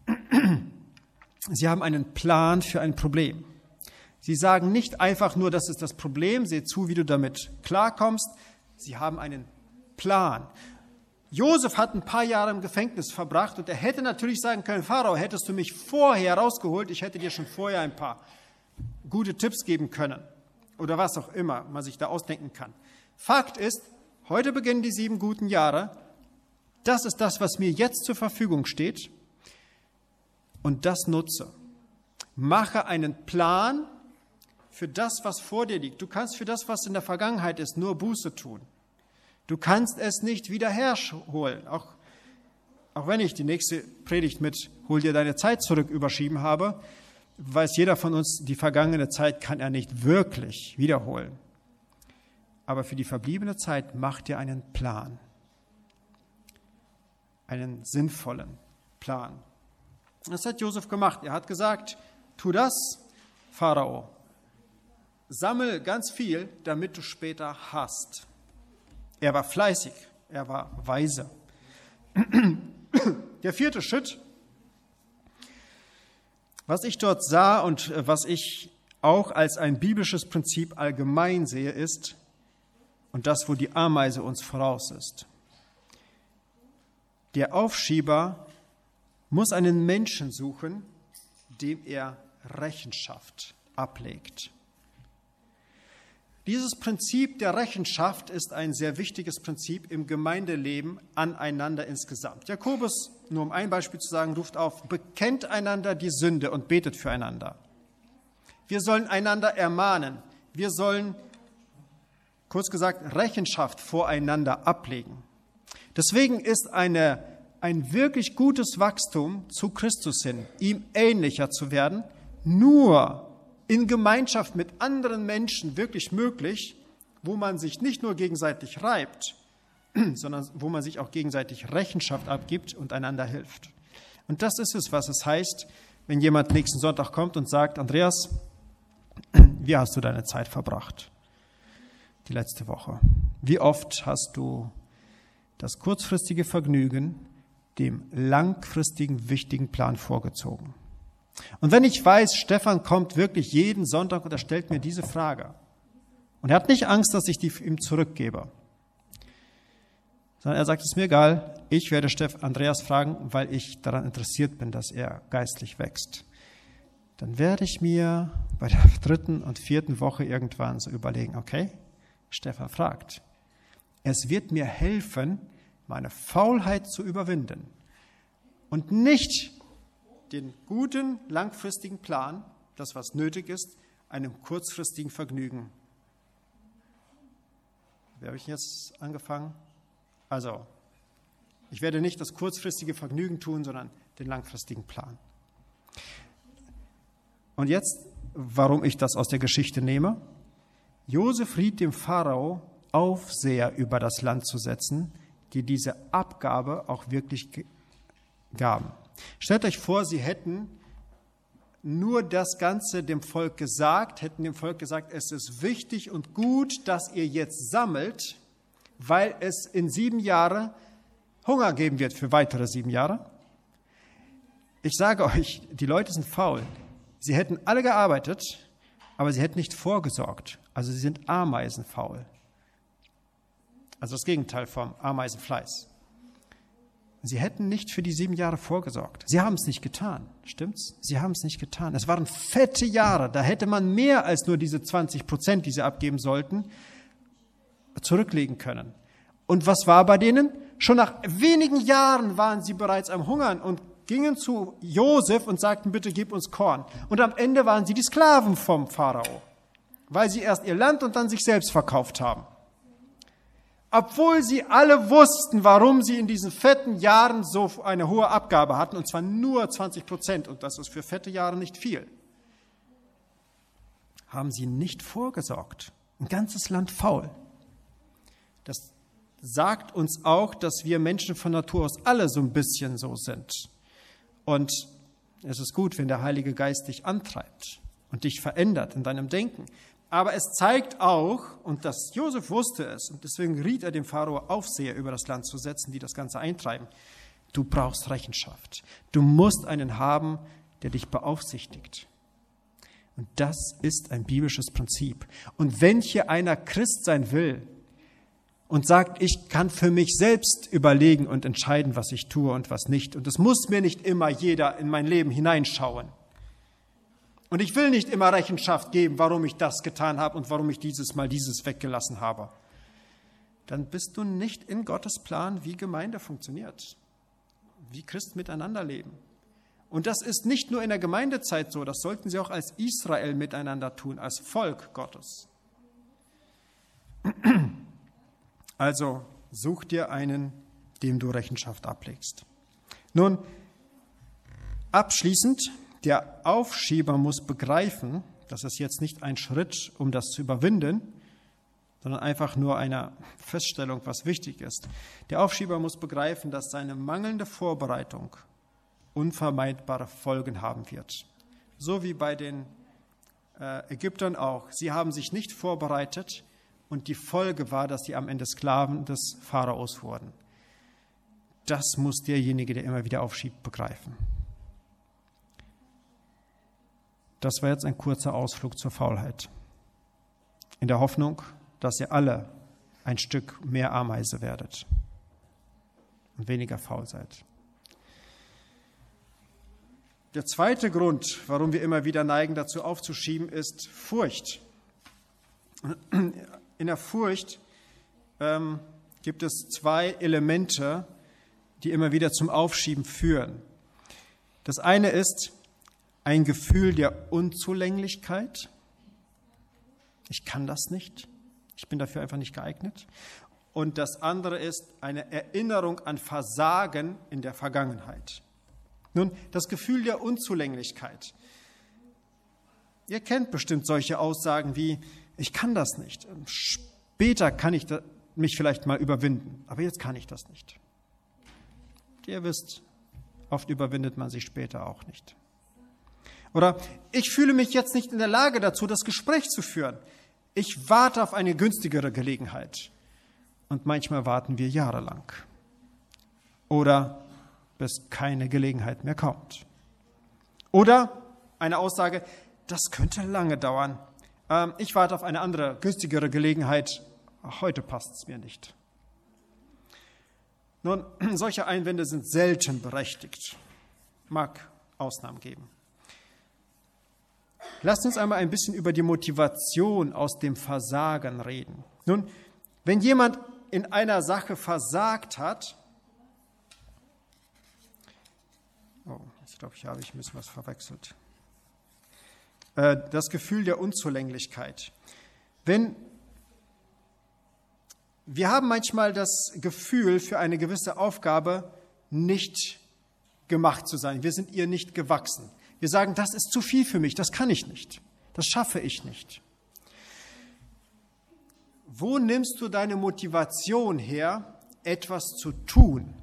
Sie haben einen Plan für ein Problem. Sie sagen nicht einfach nur, das ist das Problem, seh zu, wie du damit klarkommst. Sie haben einen Plan. Josef hat ein paar Jahre im Gefängnis verbracht und er hätte natürlich sagen können, Pharao, hättest du mich vorher rausgeholt, ich hätte dir schon vorher ein paar gute Tipps geben können oder was auch immer man sich da ausdenken kann. Fakt ist, heute beginnen die 7 guten Jahre Das ist das, was mir jetzt zur Verfügung steht und das nutze. Mache einen Plan für das, was vor dir liegt. Du kannst für das, was in der Vergangenheit ist, nur Buße tun. Du kannst es nicht wieder herholen. Auch wenn ich die nächste Predigt mit Hol dir deine Zeit zurück überschrieben habe, weiß jeder von uns, die vergangene Zeit kann er nicht wirklich wiederholen. Aber für die verbliebene Zeit mach dir einen Plan. Einen sinnvollen Plan. Das hat Josef gemacht. Er hat gesagt, tu das, Pharao. Sammel ganz viel, damit du später hast. Er war fleißig, er war weise. Der vierte Schritt, was ich dort sah und was ich auch als ein biblisches Prinzip allgemein sehe, ist, und das, wo die Ameise uns voraus ist. Der Aufschieber muss einen Menschen suchen, dem er Rechenschaft ablegt. Dieses Prinzip der Rechenschaft ist ein sehr wichtiges Prinzip im Gemeindeleben aneinander insgesamt. Jakobus, nur um ein Beispiel zu sagen, ruft auf, bekennt einander die Sünde und betet füreinander. Wir sollen einander ermahnen. Wir sollen, kurz gesagt, Rechenschaft voreinander ablegen. Deswegen ist ein wirklich gutes Wachstum zu Christus hin, ihm ähnlicher zu werden, nur in Gemeinschaft mit anderen Menschen wirklich möglich, wo man sich nicht nur gegenseitig reibt, sondern wo man sich auch gegenseitig Rechenschaft abgibt und einander hilft. Und das ist es, was es heißt, wenn jemand nächsten Sonntag kommt und sagt, Andreas, wie hast du deine Zeit verbracht? Die letzte Woche. Wie oft hast du das kurzfristige Vergnügen dem langfristigen, wichtigen Plan vorgezogen? Und wenn ich weiß, Stefan kommt wirklich jeden Sonntag und er stellt mir diese Frage, und er hat nicht Angst, dass ich die ihm zurückgebe, sondern er sagt, es ist mir egal, ich werde Andreas fragen, weil ich daran interessiert bin, dass er geistlich wächst. Dann werde ich mir bei der 3. und 4. Woche irgendwann so überlegen, okay, Stefan fragt. Es wird mir helfen, meine Faulheit zu überwinden und nicht den guten, langfristigen Plan, das, was nötig ist, einem kurzfristigen Vergnügen. Wie habe ich jetzt angefangen? Also, ich werde nicht das kurzfristige Vergnügen tun, sondern den langfristigen Plan. Und jetzt, warum ich das aus der Geschichte nehme? Josef riet dem Pharao, Aufseher über das Land zu setzen, die diese Abgabe auch wirklich gaben. Stellt euch vor, sie hätten nur das Ganze dem Volk gesagt, hätten dem Volk gesagt, es ist wichtig und gut, dass ihr jetzt sammelt, weil es in 7 Jahren Hunger geben wird für weitere 7 Jahre. Ich sage euch, die Leute sind faul. Sie hätten alle gearbeitet, aber sie hätten nicht vorgesorgt. Also sie sind ameisenfaul. Also das Gegenteil vom Ameisenfleiß. Sie hätten nicht für die 7 Jahre vorgesorgt. Sie haben es nicht getan, stimmt's? Sie haben es nicht getan. Es waren fette Jahre, da hätte man mehr als nur diese 20%, die sie abgeben sollten, zurücklegen können. Und was war bei denen? Schon nach wenigen Jahren waren sie bereits am Hungern und gingen zu Josef und sagten, bitte gib uns Korn. Und am Ende waren sie die Sklaven vom Pharao, weil sie erst ihr Land und dann sich selbst verkauft haben. Obwohl sie alle wussten, warum sie in diesen fetten Jahren so eine hohe Abgabe hatten, und zwar nur 20%, und das ist für fette Jahre nicht viel, haben sie nicht vorgesorgt. Ein ganzes Land faul. Das sagt uns auch, dass wir Menschen von Natur aus alle so ein bisschen so sind. Und es ist gut, wenn der Heilige Geist dich antreibt und dich verändert in deinem Denken. Aber es zeigt auch, und das Josef wusste es, und deswegen riet er dem Pharao, Aufseher über das Land zu setzen, die das Ganze eintreiben. Du brauchst Rechenschaft. Du musst einen haben, der dich beaufsichtigt. Und das ist ein biblisches Prinzip. Und wenn hier einer Christ sein will und sagt, ich kann für mich selbst überlegen und entscheiden, was ich tue und was nicht, und es muss mir nicht immer jeder in mein Leben hineinschauen, und ich will nicht immer Rechenschaft geben, warum ich das getan habe und warum ich dieses Mal dieses weggelassen habe, dann bist du nicht in Gottes Plan, wie Gemeinde funktioniert, wie Christen miteinander leben. Und das ist nicht nur in der Gemeindezeit so, das sollten sie auch als Israel miteinander tun, als Volk Gottes. Also such dir einen, dem du Rechenschaft ablegst. Nun, abschließend, der Aufschieber muss begreifen, das ist jetzt nicht ein Schritt, um das zu überwinden, sondern einfach nur eine Feststellung, was wichtig ist. Der Aufschieber muss begreifen, dass seine mangelnde Vorbereitung unvermeidbare Folgen haben wird. So wie bei den Ägyptern auch. Sie haben sich nicht vorbereitet und die Folge war, dass sie am Ende Sklaven des Pharaos wurden. Das muss derjenige, der immer wieder aufschiebt, begreifen. Das war jetzt ein kurzer Ausflug zur Faulheit. In der Hoffnung, dass ihr alle ein Stück mehr Ameise werdet und weniger faul seid. Der zweite Grund, warum wir immer wieder neigen, dazu aufzuschieben, ist Furcht. In der Furcht gibt es zwei Elemente, die immer wieder zum Aufschieben führen. Das eine ist ein Gefühl der Unzulänglichkeit. Ich kann das nicht. Ich bin dafür einfach nicht geeignet. Und das andere ist eine Erinnerung an Versagen in der Vergangenheit. Nun, das Gefühl der Unzulänglichkeit. Ihr kennt bestimmt solche Aussagen wie, ich kann das nicht. Später kann ich mich vielleicht mal überwinden, aber jetzt kann ich das nicht. Ihr wisst, oft überwindet man sich später auch nicht. Oder ich fühle mich jetzt nicht in der Lage dazu, das Gespräch zu führen. Ich warte auf eine günstigere Gelegenheit. Und manchmal warten wir jahrelang. Oder bis keine Gelegenheit mehr kommt. Oder eine Aussage, das könnte lange dauern. Ich warte auf eine andere, günstigere Gelegenheit. Heute passt es mir nicht. Nun, solche Einwände sind selten berechtigt. Mag Ausnahmen geben. Lasst uns einmal ein bisschen über die Motivation aus dem Versagen reden. Nun, wenn jemand in einer Sache versagt hat, ich glaube, hier habe ich ein bisschen was verwechselt. Das Gefühl der Unzulänglichkeit. Wir haben manchmal das Gefühl, für eine gewisse Aufgabe nicht gemacht zu sein. Wir sind ihr nicht gewachsen. Wir sagen, das ist zu viel für mich, das kann ich nicht, das schaffe ich nicht. Wo nimmst du deine Motivation her, etwas zu tun?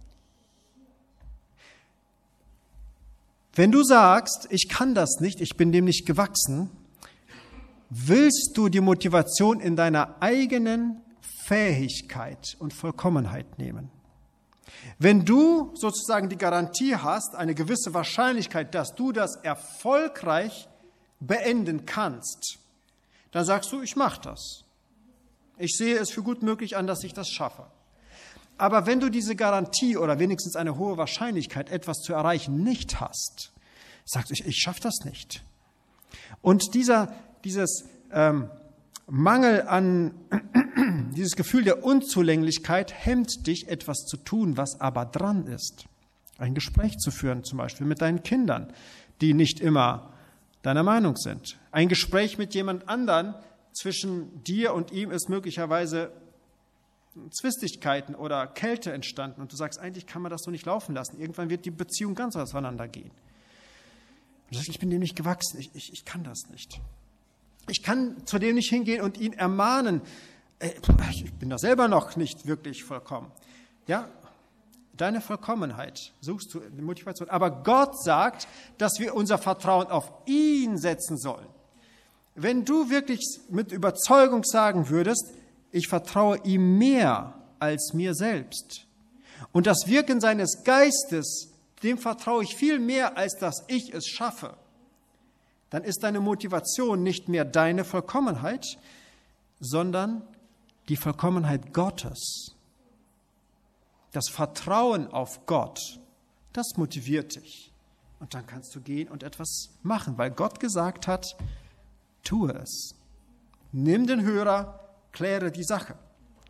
Wenn du sagst, ich kann das nicht, ich bin dem nicht gewachsen, willst du die Motivation in deiner eigenen Fähigkeit und Vollkommenheit nehmen? Wenn du sozusagen die Garantie hast, eine gewisse Wahrscheinlichkeit, dass du das erfolgreich beenden kannst, dann sagst du, ich mache das. Ich sehe es für gut möglich an, dass ich das schaffe. Aber wenn du diese Garantie oder wenigstens eine hohe Wahrscheinlichkeit, etwas zu erreichen, nicht hast, sagst du, ich schaffe das nicht. Und dieses Mangel an, dieses Gefühl der Unzulänglichkeit hemmt dich, etwas zu tun, was aber dran ist. Ein Gespräch zu führen, zum Beispiel mit deinen Kindern, die nicht immer deiner Meinung sind. Ein Gespräch mit jemand anderen, zwischen dir und ihm ist möglicherweise Zwistigkeiten oder Kälte entstanden und du sagst, eigentlich kann man das so nicht laufen lassen. Irgendwann wird die Beziehung ganz auseinandergehen. Und du sagst, ich bin dem nicht gewachsen, ich kann das nicht. Ich kann zu dem nicht hingehen und ihn ermahnen. Ich bin da selber noch nicht wirklich vollkommen. Ja, deine Vollkommenheit suchst du die Motivation. Aber Gott sagt, dass wir unser Vertrauen auf ihn setzen sollen. Wenn du wirklich mit Überzeugung sagen würdest, ich vertraue ihm mehr als mir selbst. Und das Wirken seines Geistes, dem vertraue ich viel mehr, als dass ich es schaffe. Dann ist deine Motivation nicht mehr deine Vollkommenheit, sondern die Vollkommenheit Gottes. Das Vertrauen auf Gott, das motiviert dich. Und dann kannst du gehen und etwas machen, weil Gott gesagt hat, tue es. Nimm den Hörer, kläre die Sache.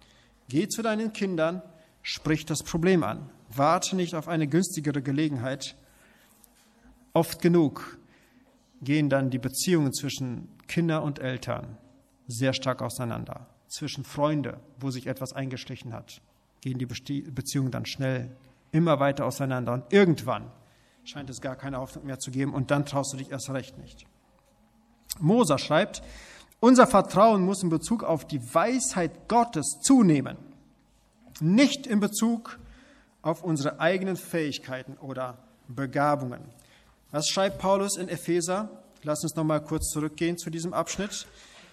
Geh zu deinen Kindern, sprich das Problem an. Warte nicht auf eine günstigere Gelegenheit. Oft genug gehen dann die Beziehungen zwischen Kinder und Eltern sehr stark auseinander. Zwischen Freunden, wo sich etwas eingeschlichen hat, gehen die Beziehungen dann schnell immer weiter auseinander. Und irgendwann scheint es gar keine Hoffnung mehr zu geben und dann traust du dich erst recht nicht. Moser schreibt, unser Vertrauen muss in Bezug auf die Weisheit Gottes zunehmen, nicht in Bezug auf unsere eigenen Fähigkeiten oder Begabungen. Was schreibt Paulus in Epheser? Lass uns noch mal kurz zurückgehen zu diesem Abschnitt.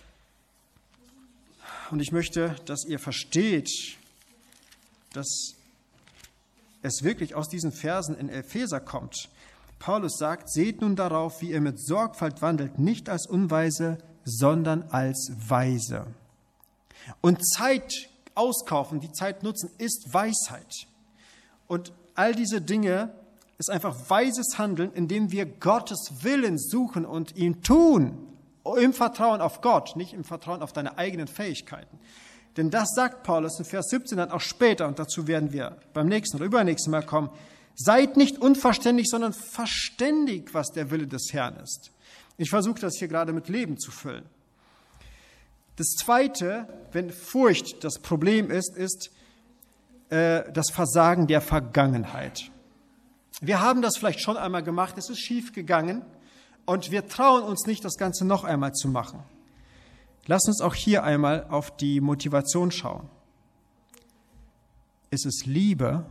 Und ich möchte, dass ihr versteht, dass es wirklich aus diesen Versen in Epheser kommt. Paulus sagt, seht nun darauf, wie ihr mit Sorgfalt wandelt, nicht als Unweise, sondern als Weise. Und Zeit auskaufen, die Zeit nutzen, ist Weisheit. Und all diese Dinge ist einfach weises Handeln, indem wir Gottes Willen suchen und ihn tun, im Vertrauen auf Gott, nicht im Vertrauen auf deine eigenen Fähigkeiten. Denn das sagt Paulus in Vers 17 dann auch später, und dazu werden wir beim nächsten oder übernächsten Mal kommen. Seid nicht unverständig, sondern verständig, was der Wille des Herrn ist. Ich versuche das hier gerade mit Leben zu füllen. Das Zweite, wenn Furcht das Problem ist das Versagen der Vergangenheit. Wir haben das vielleicht schon einmal gemacht, es ist schief gegangen und wir trauen uns nicht, das Ganze noch einmal zu machen. Lass uns auch hier einmal auf die Motivation schauen. Ist es Liebe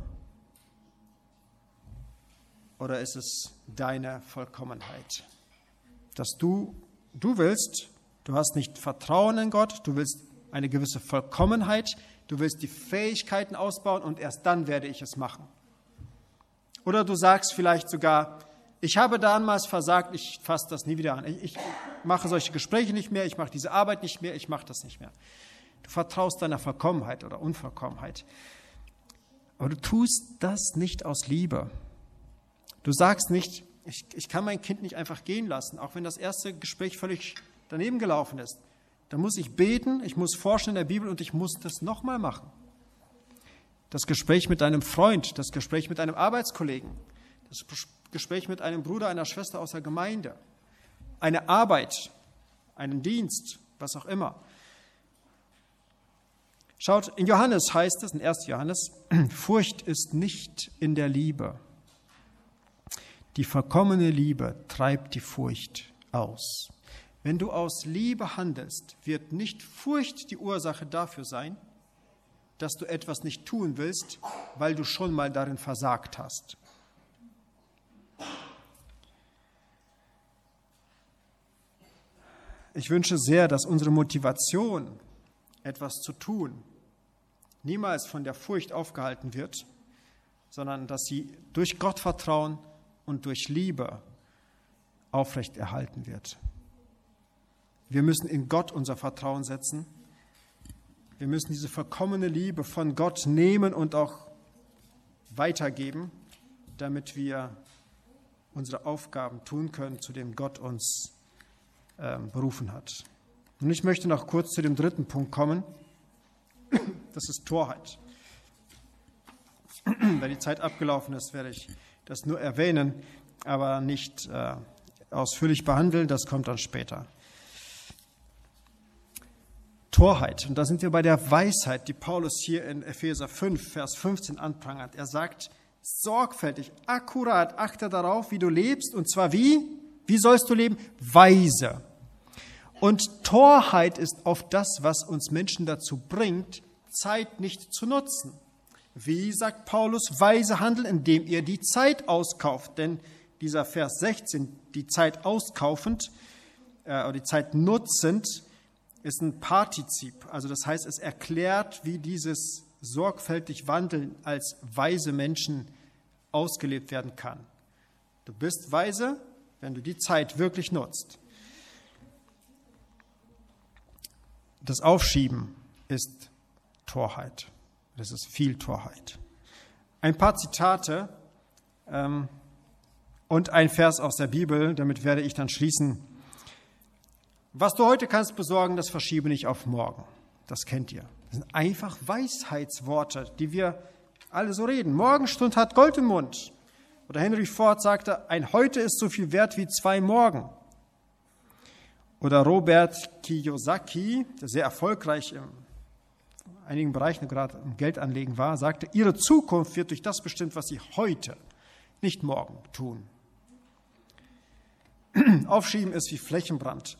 oder ist es deine Vollkommenheit? Dass du willst, du hast nicht Vertrauen in Gott, du willst eine gewisse Vollkommenheit, du willst die Fähigkeiten ausbauen und erst dann werde ich es machen. Oder du sagst vielleicht sogar, ich habe damals versagt, ich fasse das nie wieder an. Ich mache solche Gespräche nicht mehr, ich mache diese Arbeit nicht mehr, ich mache das nicht mehr. Du vertraust deiner Vollkommenheit oder Unvollkommenheit. Aber du tust das nicht aus Liebe. Du sagst nicht, ich kann mein Kind nicht einfach gehen lassen, auch wenn das erste Gespräch völlig daneben gelaufen ist. Da muss ich beten, ich muss forschen in der Bibel und ich muss das nochmal machen. Das Gespräch mit deinem Freund, das Gespräch mit einem Arbeitskollegen, das Gespräch mit einem Bruder, einer Schwester aus der Gemeinde, eine Arbeit, einen Dienst, was auch immer. Schaut, in Johannes heißt es, in 1. Johannes, Furcht ist nicht in der Liebe. Die vollkommene Liebe treibt die Furcht aus. Wenn du aus Liebe handelst, wird nicht Furcht die Ursache dafür sein, dass du etwas nicht tun willst, weil du schon mal darin versagt hast. Ich wünsche sehr, dass unsere Motivation, etwas zu tun, niemals von der Furcht aufgehalten wird, sondern dass sie durch Gottvertrauen und durch Liebe aufrechterhalten wird. Wir müssen in Gott unser Vertrauen setzen. Wir müssen diese vollkommene Liebe von Gott nehmen und auch weitergeben, damit wir unsere Aufgaben tun können, zu denen Gott uns berufen hat. Und ich möchte noch kurz zu dem dritten Punkt kommen. Das ist Torheit. Da die Zeit abgelaufen ist, werde ich das nur erwähnen, aber nicht ausführlich behandeln. Das kommt dann später. Torheit. Und da sind wir bei der Weisheit, die Paulus hier in Epheser 5, Vers 15 anprangert. Er sagt, sorgfältig, akkurat, achte darauf, wie du lebst. Und zwar wie? Wie sollst du leben? Weise. Und Torheit ist oft das, was uns Menschen dazu bringt, Zeit nicht zu nutzen. Wie sagt Paulus, weise handeln, indem ihr die Zeit auskauft. Denn dieser Vers 16, die Zeit auskaufend, oder die Zeit nutzend, ist ein Partizip. Also das heißt, es erklärt, wie dieses sorgfältig Wandeln als weise Menschen ausgelebt werden kann. Du bist weise, wenn du die Zeit wirklich nutzt. Das Aufschieben ist Torheit. Das ist viel Torheit. Ein paar Zitate und ein Vers aus der Bibel, damit werde ich dann schließen. Was du heute kannst besorgen, das verschiebe nicht auf morgen. Das kennt ihr. Das sind einfach Weisheitsworte, die wir alle so reden. Morgenstund hat Gold im Mund. Oder Henry Ford sagte, ein Heute ist so viel wert wie 2 Morgen. Oder Robert Kiyosaki, der sehr erfolgreich in einigen Bereichen gerade im Geldanlegen war, sagte, Ihre Zukunft wird durch das bestimmt, was Sie heute, nicht morgen tun. Aufschieben ist wie Flächenbrand.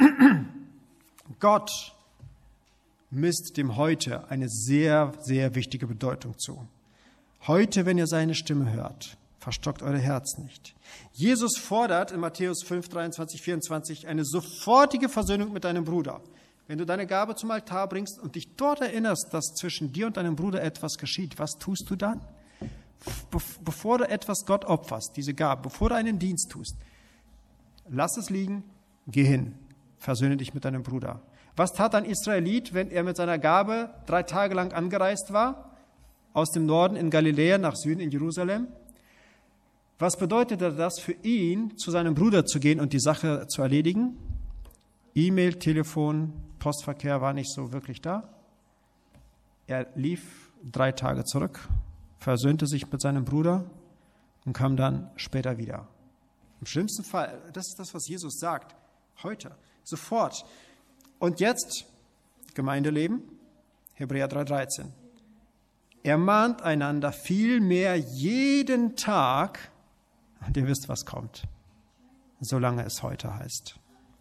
Gott misst dem Heute eine sehr, sehr wichtige Bedeutung zu. Heute, wenn ihr seine Stimme hört, verstockt eure Herzen nicht. Jesus fordert in Matthäus 5, 23, 24 eine sofortige Versöhnung mit deinem Bruder. Wenn du deine Gabe zum Altar bringst und dich dort erinnerst, dass zwischen dir und deinem Bruder etwas geschieht, was tust du dann? Bevor du etwas Gott opferst, diese Gabe, bevor du einen Dienst tust, lass es liegen, geh hin, versöhne dich mit deinem Bruder. Was tat ein Israelit, wenn er mit seiner Gabe 3 Tage lang angereist war, aus dem Norden in Galiläa nach Süden in Jerusalem? Was bedeutete das für ihn, zu seinem Bruder zu gehen und die Sache zu erledigen? E-Mail, Telefon, Postverkehr war nicht so wirklich da. Er lief 3 Tage zurück, versöhnte sich mit seinem Bruder und kam dann später wieder. Im schlimmsten Fall, das ist das, was Jesus sagt, heute, sofort. Und jetzt, Gemeindeleben, Hebräer 3,13. Ermahnt einander vielmehr jeden Tag, und ihr wisst, was kommt, solange es heute heißt.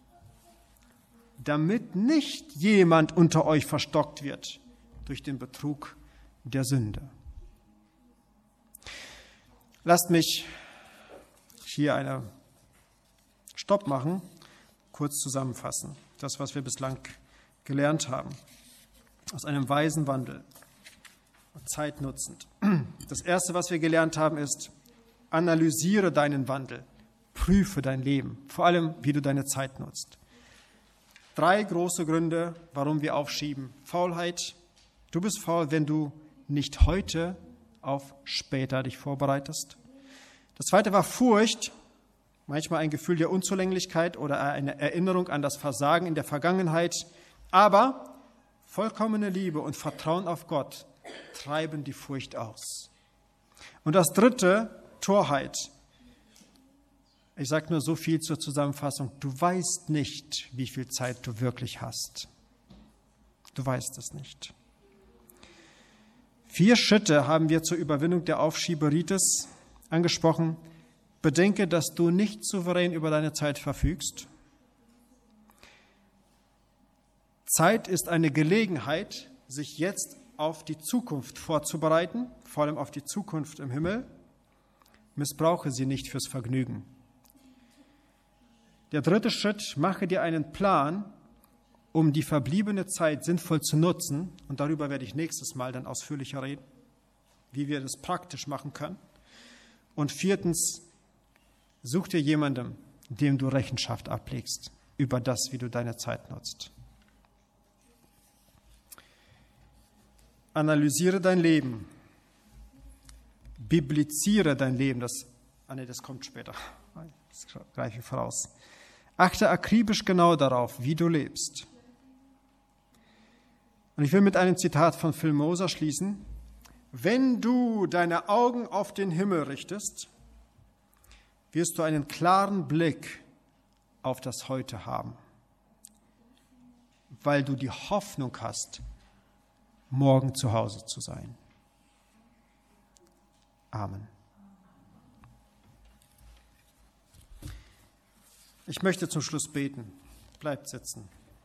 Damit nicht jemand unter euch verstockt wird durch den Betrug der Sünde. Lasst mich hier einen Stopp machen, kurz zusammenfassen. Das, was wir bislang gelernt haben, aus einem weisen Wandel, zeitnutzend. Das Erste, was wir gelernt haben, ist, analysiere deinen Wandel, prüfe dein Leben, vor allem, wie du deine Zeit nutzt. 3 große Gründe, warum wir aufschieben. Faulheit. Du bist faul, wenn du nicht heute auf später dich vorbereitest. Das Zweite war Furcht, manchmal ein Gefühl der Unzulänglichkeit oder eine Erinnerung an das Versagen in der Vergangenheit. Aber vollkommene Liebe und Vertrauen auf Gott treiben die Furcht aus. Und das Dritte, Torheit. Ich sage nur so viel zur Zusammenfassung. Du weißt nicht, wie viel Zeit du wirklich hast. Du weißt es nicht. 4 Schritte haben wir zur Überwindung der Aufschieberitis angesprochen. Bedenke, dass du nicht souverän über deine Zeit verfügst. Zeit ist eine Gelegenheit, sich jetzt auf die Zukunft vorzubereiten, vor allem auf die Zukunft im Himmel. Missbrauche sie nicht fürs Vergnügen. Der 3. Schritt, mache dir einen Plan, um die verbliebene Zeit sinnvoll zu nutzen. Und darüber werde ich nächstes Mal dann ausführlicher reden, wie wir das praktisch machen können. Und 4. such dir jemanden, dem du Rechenschaft ablegst über das, wie du deine Zeit nutzt. Analysiere dein Leben. Bibliziere dein Leben. Das kommt später. Das greife ich voraus. Achte akribisch genau darauf, wie du lebst. Und ich will mit einem Zitat von Phil Moser schließen. Wenn du deine Augen auf den Himmel richtest, wirst du einen klaren Blick auf das Heute haben, weil du die Hoffnung hast, morgen zu Hause zu sein. Amen. Ich möchte zum Schluss beten. Bleibt sitzen.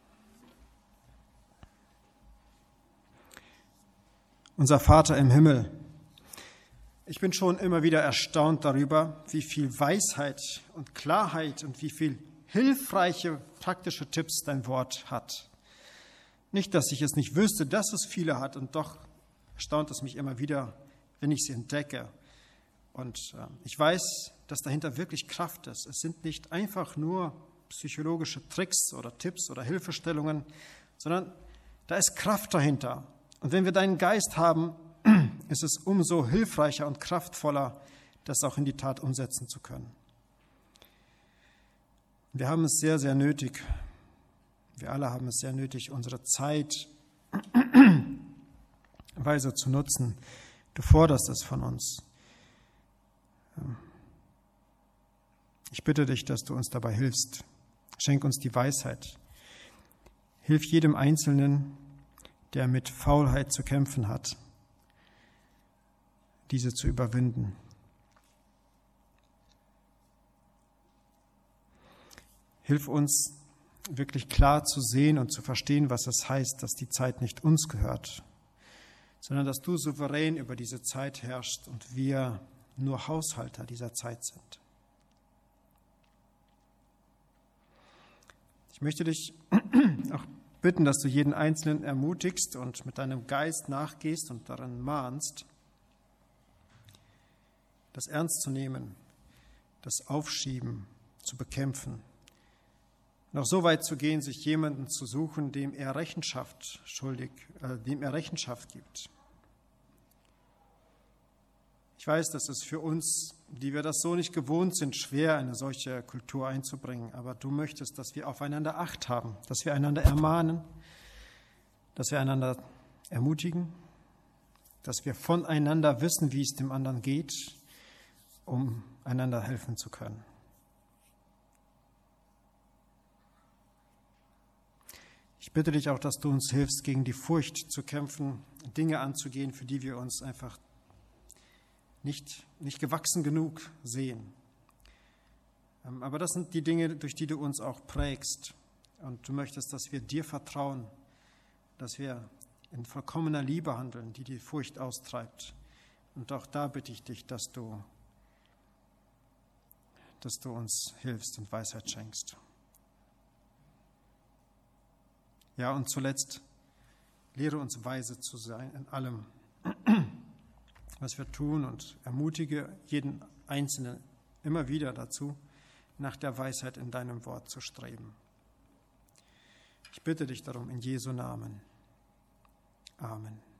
Unser Vater im Himmel, ich bin schon immer wieder erstaunt darüber, wie viel Weisheit und Klarheit und wie viel hilfreiche, praktische Tipps dein Wort hat. Nicht, dass ich es nicht wüsste, dass es viele hat, und doch erstaunt es mich immer wieder, wenn ich sie entdecke. Und ich weiß, dass dahinter wirklich Kraft ist. Es sind nicht einfach nur psychologische Tricks oder Tipps oder Hilfestellungen, sondern da ist Kraft dahinter. Und wenn wir deinen Geist haben, ist es umso hilfreicher und kraftvoller, das auch in die Tat umsetzen zu können. Wir haben es sehr, sehr nötig. Wir alle haben es sehr nötig, unsere Zeit Weise zu nutzen. Du forderst es von uns. Ich bitte dich, dass du uns dabei hilfst. Schenk uns die Weisheit. Hilf jedem Einzelnen, der mit Faulheit zu kämpfen hat, diese zu überwinden. Hilf uns, wirklich klar zu sehen und zu verstehen, was es heißt, dass die Zeit nicht uns gehört, sondern dass du souverän über diese Zeit herrschst und wir nur Haushalter dieser Zeit sind. Ich möchte dich auch bitten, dass du jeden Einzelnen ermutigst und mit deinem Geist nachgehst und daran mahnst, das ernst zu nehmen, das Aufschieben zu bekämpfen, noch so weit zu gehen, sich jemanden zu suchen, dem er Rechenschaft gibt. Ich weiß, dass es für uns, die wir das so nicht gewohnt sind, schwer, eine solche Kultur einzubringen. Aber du möchtest, dass wir aufeinander Acht haben, dass wir einander ermahnen, dass wir einander ermutigen, dass wir voneinander wissen, wie es dem anderen geht, um einander helfen zu können. Ich bitte dich auch, dass du uns hilfst, gegen die Furcht zu kämpfen, Dinge anzugehen, für die wir uns einfach nicht gewachsen genug sehen. Aber das sind die Dinge, durch die du uns auch prägst. Und du möchtest, dass wir dir vertrauen, dass wir in vollkommener Liebe handeln, die Furcht austreibt. Und auch da bitte ich dich, dass du uns hilfst und Weisheit schenkst. Ja, und zuletzt, lehre uns weise zu sein in allem, was wir tun, und ermutige jeden Einzelnen immer wieder dazu, nach der Weisheit in deinem Wort zu streben. Ich bitte dich darum in Jesu Namen. Amen.